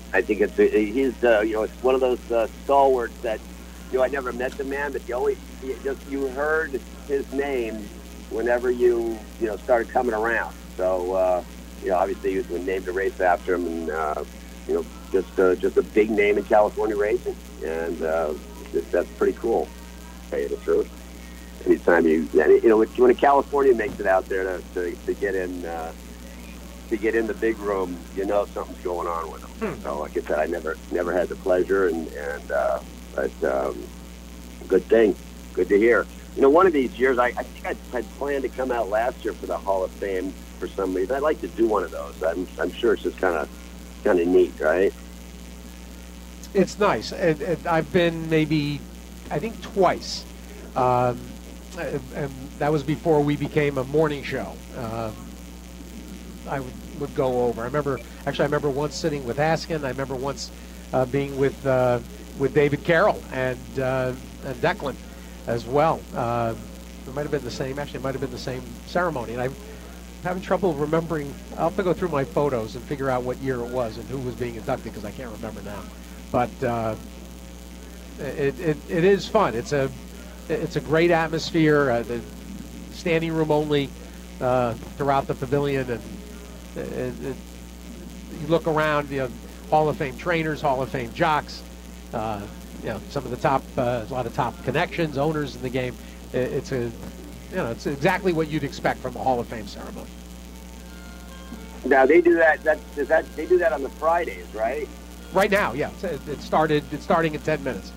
I think it's he's uh, you know it's one of those uh, stalwarts that you know I never met the man, but you always you just you heard his name whenever you you know started coming around. So uh, you know obviously he was named a race after him, and uh, you know just uh, just a big name in California racing, and uh, that's pretty cool. To tell you the truth. Anytime you you know when a Californian makes it out there to to, to get in. Uh, to get in the big room, you know something's going on with them. Hmm. So like I said, I never never had the pleasure, and, and uh, but um, good thing, good to hear. You know, one of these years, I, I think I had planned to come out last year for the Hall of Fame for some reason. I'd like to do one of those. I'm, I'm sure it's just kind of kind of neat, right? It's nice. And, and I've been maybe, I think twice. Um, and, and that was before we became a morning show. Um, I would, would go over. I remember, actually, I remember once sitting with Askin. I remember once uh, being with uh, with David Carroll and uh, and Declan as well. Uh, it might have been the same. Actually, it might have been the same ceremony. And I'm having trouble remembering. I'll have to go through my photos and figure out what year it was and who was being inducted because I can't remember now. But uh, it, it it is fun. It's a it's a great atmosphere. Uh, the standing room only uh, throughout the pavilion and. It, it, you look around, you know, Hall of Fame trainers, Hall of Fame jocks, uh, you know, some of the top, uh, a lot of top connections, owners in the game. It, it's a, you know, it's exactly what you'd expect from a Hall of Fame ceremony. Now they do that. That is that they do that on the Fridays, right? Right now, yeah. It, it started. It's starting in ten minutes.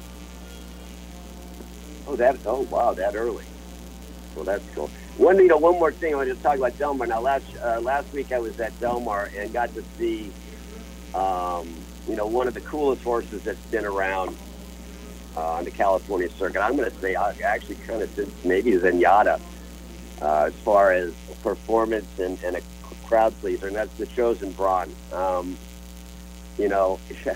Oh, that. Oh, wow, that early. Well, that's cool. One, you know, one more thing I want to talk about Del Mar. Now, last uh, last week I was at Del Mar and got to see, um, you know, one of the coolest horses that's been around uh, on the California circuit. I'm going to say uh, actually kind of since maybe Zenyatta, uh, as far as performance and, and a crowd pleaser, and that's the Chosen Braun. Um, you know,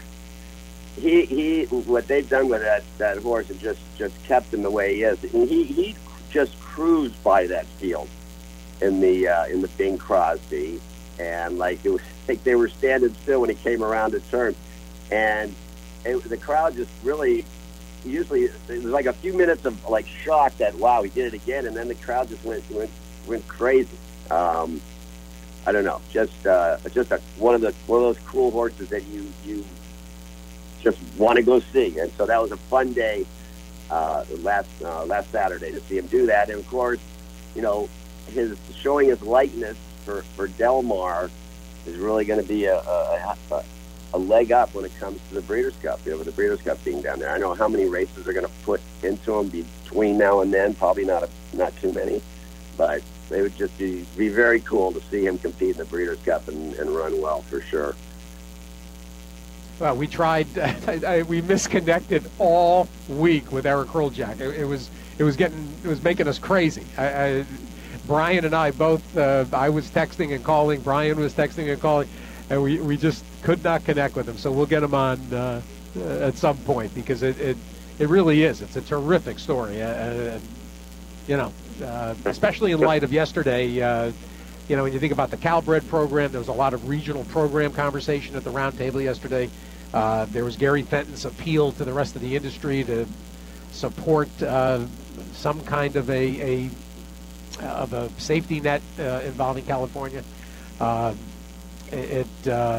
he he what they've done with that that horse and just just kept him the way he is. And he he. just cruised by that field in the uh, in the Bing Crosby, and like it was like they were standing still when he came around the turn, and it, the crowd just really usually it was like a few minutes of like shock that wow he did it again, and then the crowd just went went went crazy. Um, I don't know, just uh, just a, one of the one of those cool horses that you you just want to go see, and so that was a fun day. Uh, last uh, last Saturday to see him do that, and of course, you know, his showing his likeness for, for Del Mar is really going to be a, a, a, a leg up when it comes to the Breeders' Cup. You know, with the Breeders' Cup being down there, I know how many races they're going to put into him between now and then. Probably not a, not too many, but it would just be be very cool to see him compete in the Breeders' Cup and, and run well for sure. Well, we tried. I, I, we misconnected all week with Eric Hurljack. It, it was it was getting it was making us crazy. I, I, Brian and I both. Uh, I was texting and calling. Brian was texting and calling, and we, we just could not connect with him. So we'll get him on uh, at some point because it, it it really is. It's a terrific story. Uh, and, you know, uh, especially in light of yesterday. Uh, You know, when you think about the Calbred program, there was a lot of regional program conversation at the round table yesterday. Uh, there was Gary Fenton's appeal to the rest of the industry to support uh, some kind of a, a of a safety net uh, involving California. Uh, it uh,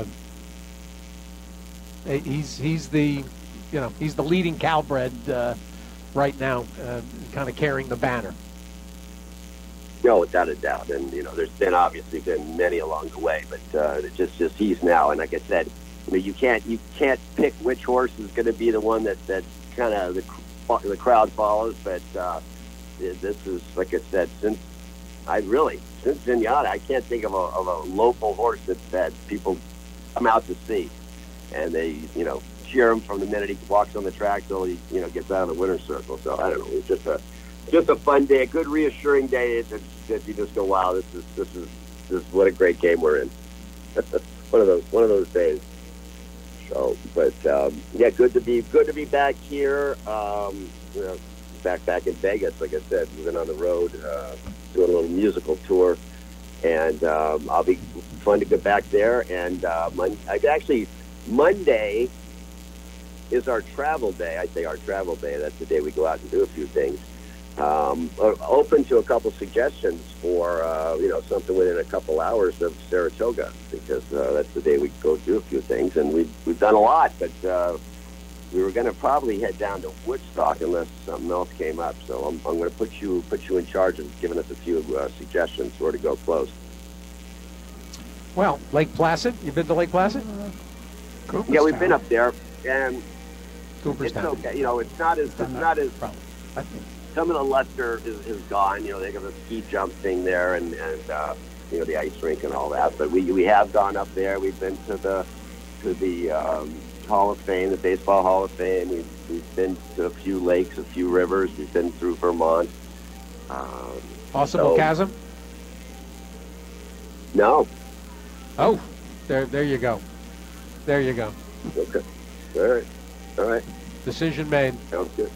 he's he's the you know he's the leading Calbred uh, right now, uh, kind of carrying the banner. No, without a doubt, and you know, there's been obviously been many along the way, but uh, it's just just he's now, and like I said, you know, you can't you can't pick which horse is going to be the one that that kind of the the crowd follows, but uh, this is like I said, since I really since Zenyatta, I can't think of a of a local horse that that people come out to see, and they you know cheer him from the minute he walks on the track till he you know gets out of the winner's circle. So I don't know, it's just a Just a fun day, a good reassuring day that, that you just go, wow, this is this is this is what a great game we're in. one of those one of those days. So, but um, yeah, good to be good to be back here. Um, you know, back back in Vegas, like I said, we've been on the road uh, doing a little musical tour, and um, I'll be fun to get back there. And um, I've actually Monday is our travel day. I say our travel day. That's the day we go out and do a few things. Um, open to a couple suggestions for, uh, you know, something within a couple hours of Saratoga, because uh, that's the day we go do a few things. And we've, we've done a lot, but uh, we were going to probably head down to Woodstock unless something else came up. So I'm, I'm going to put you put you in charge of giving us a few uh, suggestions where to go close. Well, Lake Placid. You've been to Lake Placid? Cooperstown. Yeah, we've been up there, and Cooperstown. it's okay. You know, it's not as it's not as some of the luster is, is gone. You know, they have a ski jump thing there, and and uh, you know, the ice rink and all that. But we we have gone up there. We've been to the to the um, Hall of Fame, the Baseball Hall of Fame. We've we've been to a few lakes, a few rivers. We've been through Vermont. Um, Possible so, Chasm? No. Oh, there there you go. There you go. Okay. All right. All right. Decision made. Sounds good.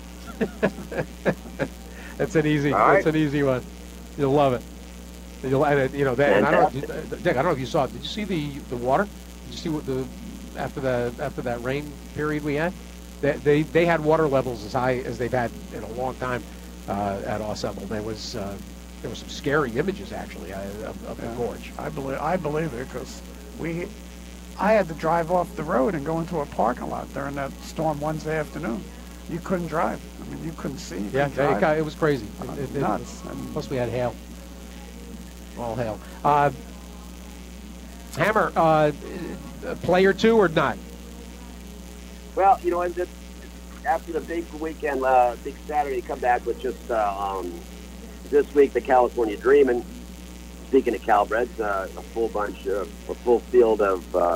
That's an easy. All right. That's an easy one. You'll love it. You'll, and, you know, that, and I don't know, if you, Dick. I don't know if you saw it. Did you see the the water? Did you see what the after the after that rain period we had? They they, they had water levels as high as they've had in a long time uh, at Ensemble. There was uh, there were some scary images actually uh, of, of Yeah. the gorge. I believe I believe it because we, I had to drive off the road and go into a parking lot during that storm Wednesday afternoon. You couldn't drive. I mean, you couldn't see. You Yeah, couldn't drive. it, got, it was crazy. Uh, It, it, nuts. It, And plus we had hail. All hail. Uh, Hammer, uh, a play or two or not? Well, you know, and just after the big weekend, uh, big Saturday, come back with just uh, um, this week the California Dreamin'. Speaking of Calbreds, uh, a full bunch, of, a full field of uh,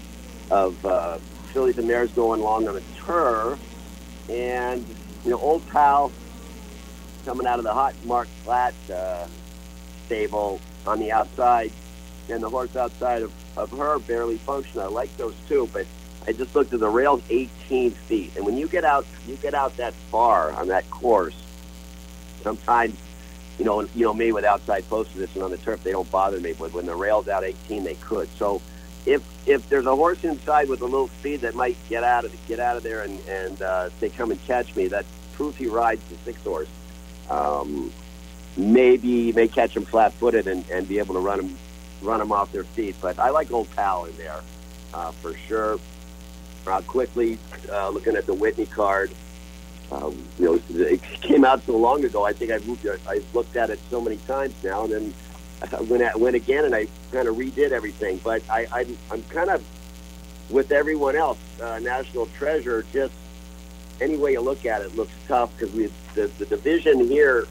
of uh, fillies and mares going along on a turf, and you know, Old Pal coming out of the hot Mark Platt uh, stable on the outside, and the horse outside of, of her barely functional. I like those two, but I just looked at the rails, eighteen feet, and when you get out, you get out that far on that course. Sometimes, you know, you know me with outside post position on the turf, they don't bother me. But when the rail's out eighteen, they could. So, if if there's a horse inside with a little speed that might get out of get out of there and and uh, they come and catch me, that proves he rides the six horse. Um, maybe may catch him flat-footed and, and be able to run him run him off their feet. But I like Old Pal in there uh, for sure. Uh, quickly uh, looking at the Whitney card. Um, you know, it came out so long ago. I think I've moved, I've looked at it so many times now, and then I went, at, went again, and I kind of redid everything. But I, I'm, I'm kind of with everyone else. Uh, National Treasure, just any way you look at it, looks tough because we the, the division here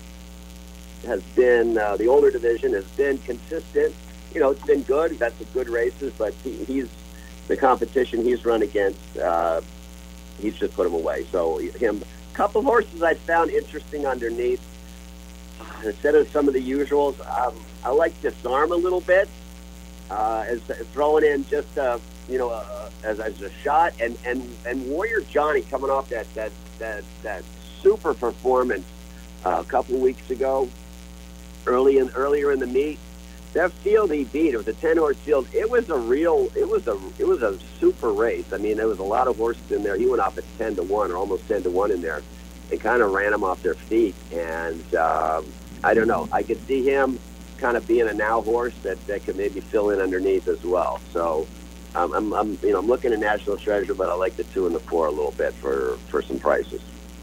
has been uh, the older division has been consistent. You know, it's been good. We've had some good races, but he, he's the competition he's run against. Uh, he's just put him away. So him. Couple horses I found interesting underneath. Instead of some of the usuals, um, I like Disarm a little bit, uh, as, as throwing in just uh, you know uh, as, as a shot, and, and, and Warrior Johnny coming off that that that, that super performance uh, a couple of weeks ago, early in earlier in the meet. That field he beat, it was a ten horse field. It was a real, it was a, it was a super race. I mean, there was a lot of horses in there. He went off at ten to one, or almost ten to one in there, and kind of ran them off their feet. And um, I don't know, I could see him kind of being a now horse that, that could maybe fill in underneath as well. So um, I'm, I'm, you know, I'm looking at National Treasure, but I like the two and the four a little bit for, for some prices.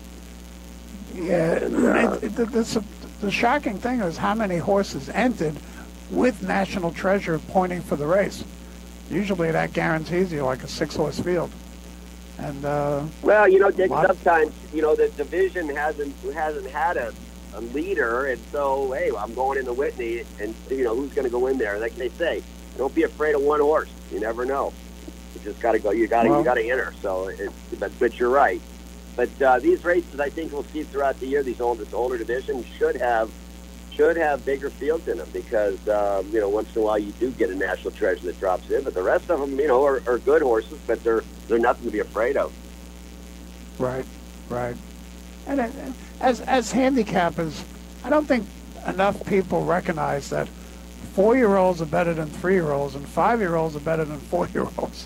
yeah, And, uh, it, it, the, the shocking thing is how many horses entered with National Treasure pointing for the race. Usually that guarantees you like a six-horse field. And uh, Well, you know, Dick, lot of- sometimes, you know, the division hasn't hasn't had a, a leader, and so, hey, I'm going into Whitney, and, you know, who's going to go in there? Like they say, don't be afraid of one horse. You never know. You just got to go. You got to Well- you got to enter. So, it, but, but you're right. But uh, these races, I think we'll see throughout the year, these older, this older divisions should have should have bigger fields in them because, um, you know, once in a while you do get a National Treasure that drops in, but the rest of them, you know, are, are good horses, but they're they're nothing to be afraid of. right, right. And it, as as handicappers, I don't think enough people recognize that four-year-olds are better than three-year-olds, and five-year-olds are better than four-year-olds.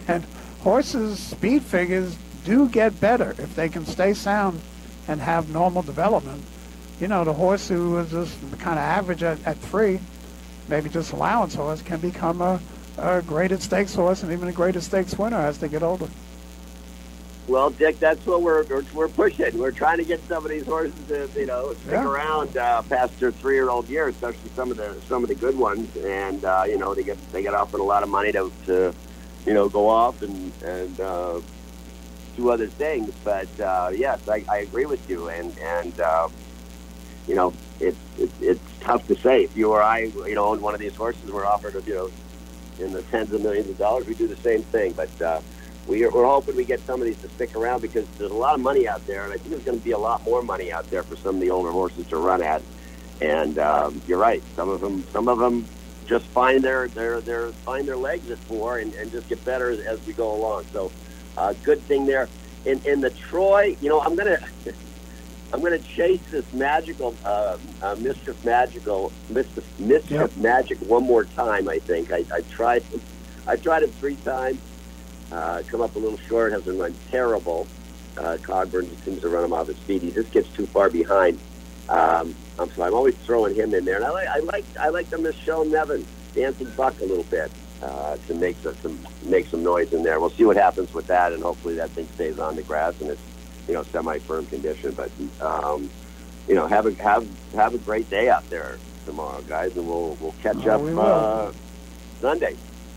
And horses' speed figures do get better if they can stay sound and have normal development. You know, the horse who was just kind of average at, at three, maybe just allowance horse, can become a, a graded stakes horse and even a graded stakes winner as they get older. Well, Dick, that's what we're we're, we're pushing. We're trying to get some of these horses to, you know, stick Yeah. around uh, past their three-year-old years, especially some of the some of the good ones. And uh, you know, they get they get offered a lot of money to, to you know, go off and and uh, do other things. But uh, yes, I, I agree with you. And and uh, you know, it's it's it's tough to say. If you or I, you know, owned one of these horses, and were offered, you know, in the tens of millions of dollars, we do the same thing. But uh, we are, we're hoping we get some of these to stick around because there's a lot of money out there, and I think there's going to be a lot more money out there for some of the older horses to run at. And um, you're right, some of them, some of them just find their their their find their legs at four and, and just get better as, as we go along. So, uh, good thing there. In in the Troy, you know, I'm gonna. I'm going to chase this magical, uh, uh, mischief magical, mischief, mischief Yep. magic one more time. I think I, I tried, I tried it three times. Uh, come up a little short. Hasn't run terrible. Uh, Cogburn just seems to run him off his feet. He just gets too far behind. Um, um, so I'm always throwing him in there, and I like, I like, I like the Michelle Nevin dancing buck a little bit uh, to make some, some make some noise in there. We'll see what happens with that, and hopefully that thing stays on the grass and it's, you know, semi-firm condition. But um, you know, have a have have a great day out there tomorrow, guys, and we'll we'll catch Oh, up we will. uh, Sunday.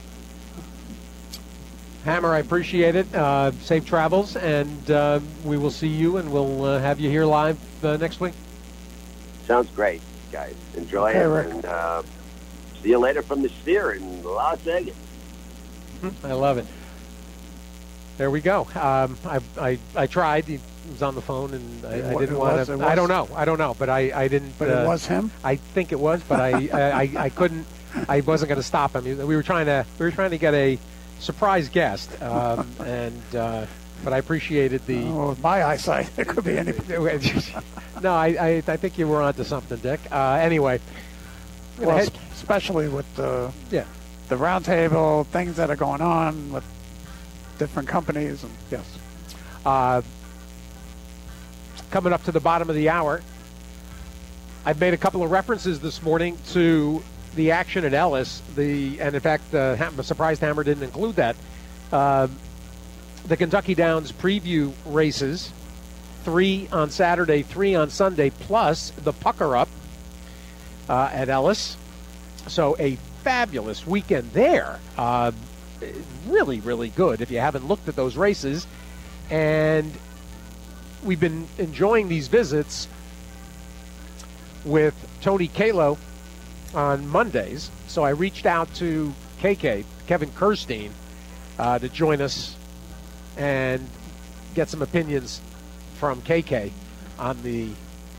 Hammer, I appreciate it. Uh, safe travels, and uh, we will see you, and we'll uh, have you here live uh, next week. Sounds great, guys. Enjoy Okay, it, Rick. and uh, see you later from the Sphere in Las Vegas. I love it. There we go. Um, I, I I tried. He was on the phone, and I, It I wa- didn't it want was- to. it I don't was. know. I don't know. But I, I didn't. But uh, it was him? I think it was, but I I, I, I couldn't. I wasn't going to stop him. We were trying to we were trying to get a surprise guest, um, and uh, but I appreciated the. Oh, with my eyesight, it could be anything. no, I, I I think you were onto something, Dick. Uh, anyway. Well, Head- es- especially with the yeah. the roundtable, things that are going on with different companies, and yes. Uh, coming up to the bottom of the hour, I've made a couple of references this morning to the action at Ellis. The and in fact, uh, Ham- surprised Hammer didn't include that. Uh, the Kentucky Downs preview races, three on Saturday, three on Sunday, plus the Pucker Up uh, at Ellis. So a fabulous weekend there. Uh, really, really good. If you haven't looked at those races. And we've been enjoying these visits with Tony Kalo on Mondays. So I reached out to K K, Kevin Kirstein, uh, to join us and get some opinions from K K on the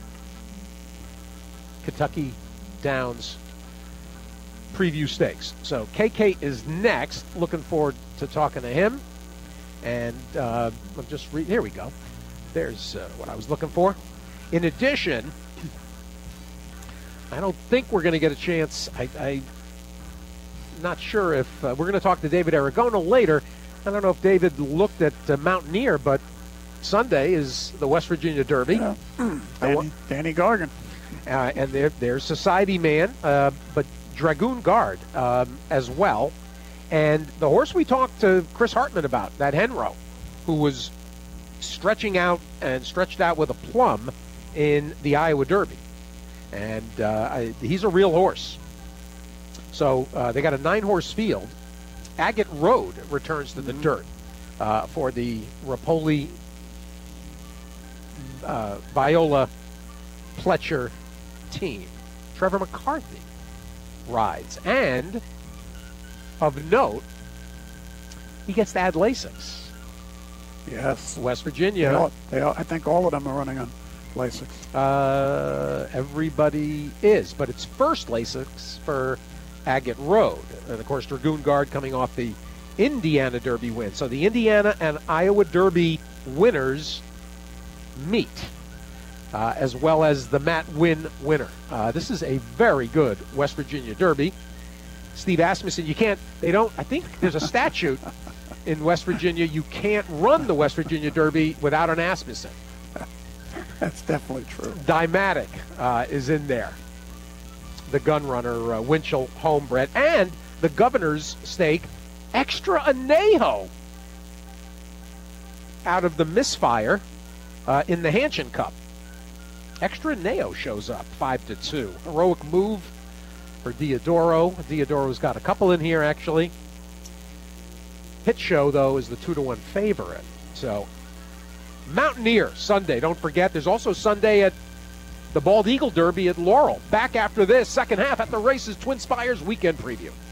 Kentucky Downs preview stakes. So K K is next. Looking forward to talking to him. And uh, I'm just re- here we go. There's uh, what I was looking for. In addition, I don't think we're going to get a chance. I, I'm not sure if uh, we're going to talk to David Aragona later. I don't know if David looked at uh, Mountaineer, but Sunday is the West Virginia Derby. Yeah. Danny, Danny Gargan. Uh, and they're, they're Society Man, uh, but Dragoon Guard um, as well. And the horse we talked to Chris Hartman about, that Henro, who was stretching out and stretched out with a plum in the Iowa Derby. And uh, I, he's a real horse. So uh, they got a nine-horse field. Agate Road returns to the Mm-hmm. dirt uh, for the Rapoli uh, Viola Pletcher team. Trevor McCarthy rides. And of note, he gets to add Lasix. Yes. West They Virginia. all, they all, I think all of them are running on Lasix. Uh, everybody is, but it's first Lasix for Agate Road. And, of course, Dragoon Guard coming off the Indiana Derby win. So the Indiana and Iowa Derby winners meet, uh, as well as the Matt Wynn winner. Uh, this is a very good West Virginia Derby. Steve Asmussen, you can't, they don't, I think there's a statute in West Virginia. You can't run the West Virginia Derby without an Asmussen. That's definitely true. Dymatic uh, is in there. The gun runner, uh, Winchell homebred, and the Governor's Stake, Extra Anejo, out of the misfire uh, in the Hanshin Cup. Extra Anejo shows up, five to two. Heroic move for Diodoro. Diodoro's got a couple in here, actually. Hit Show, though, is the two to one favorite. So, Mountaineer, Sunday. Don't forget, there's also Sunday at the Bald Eagle Derby at Laurel. Back after this, second half at the races, Twin Spires weekend preview.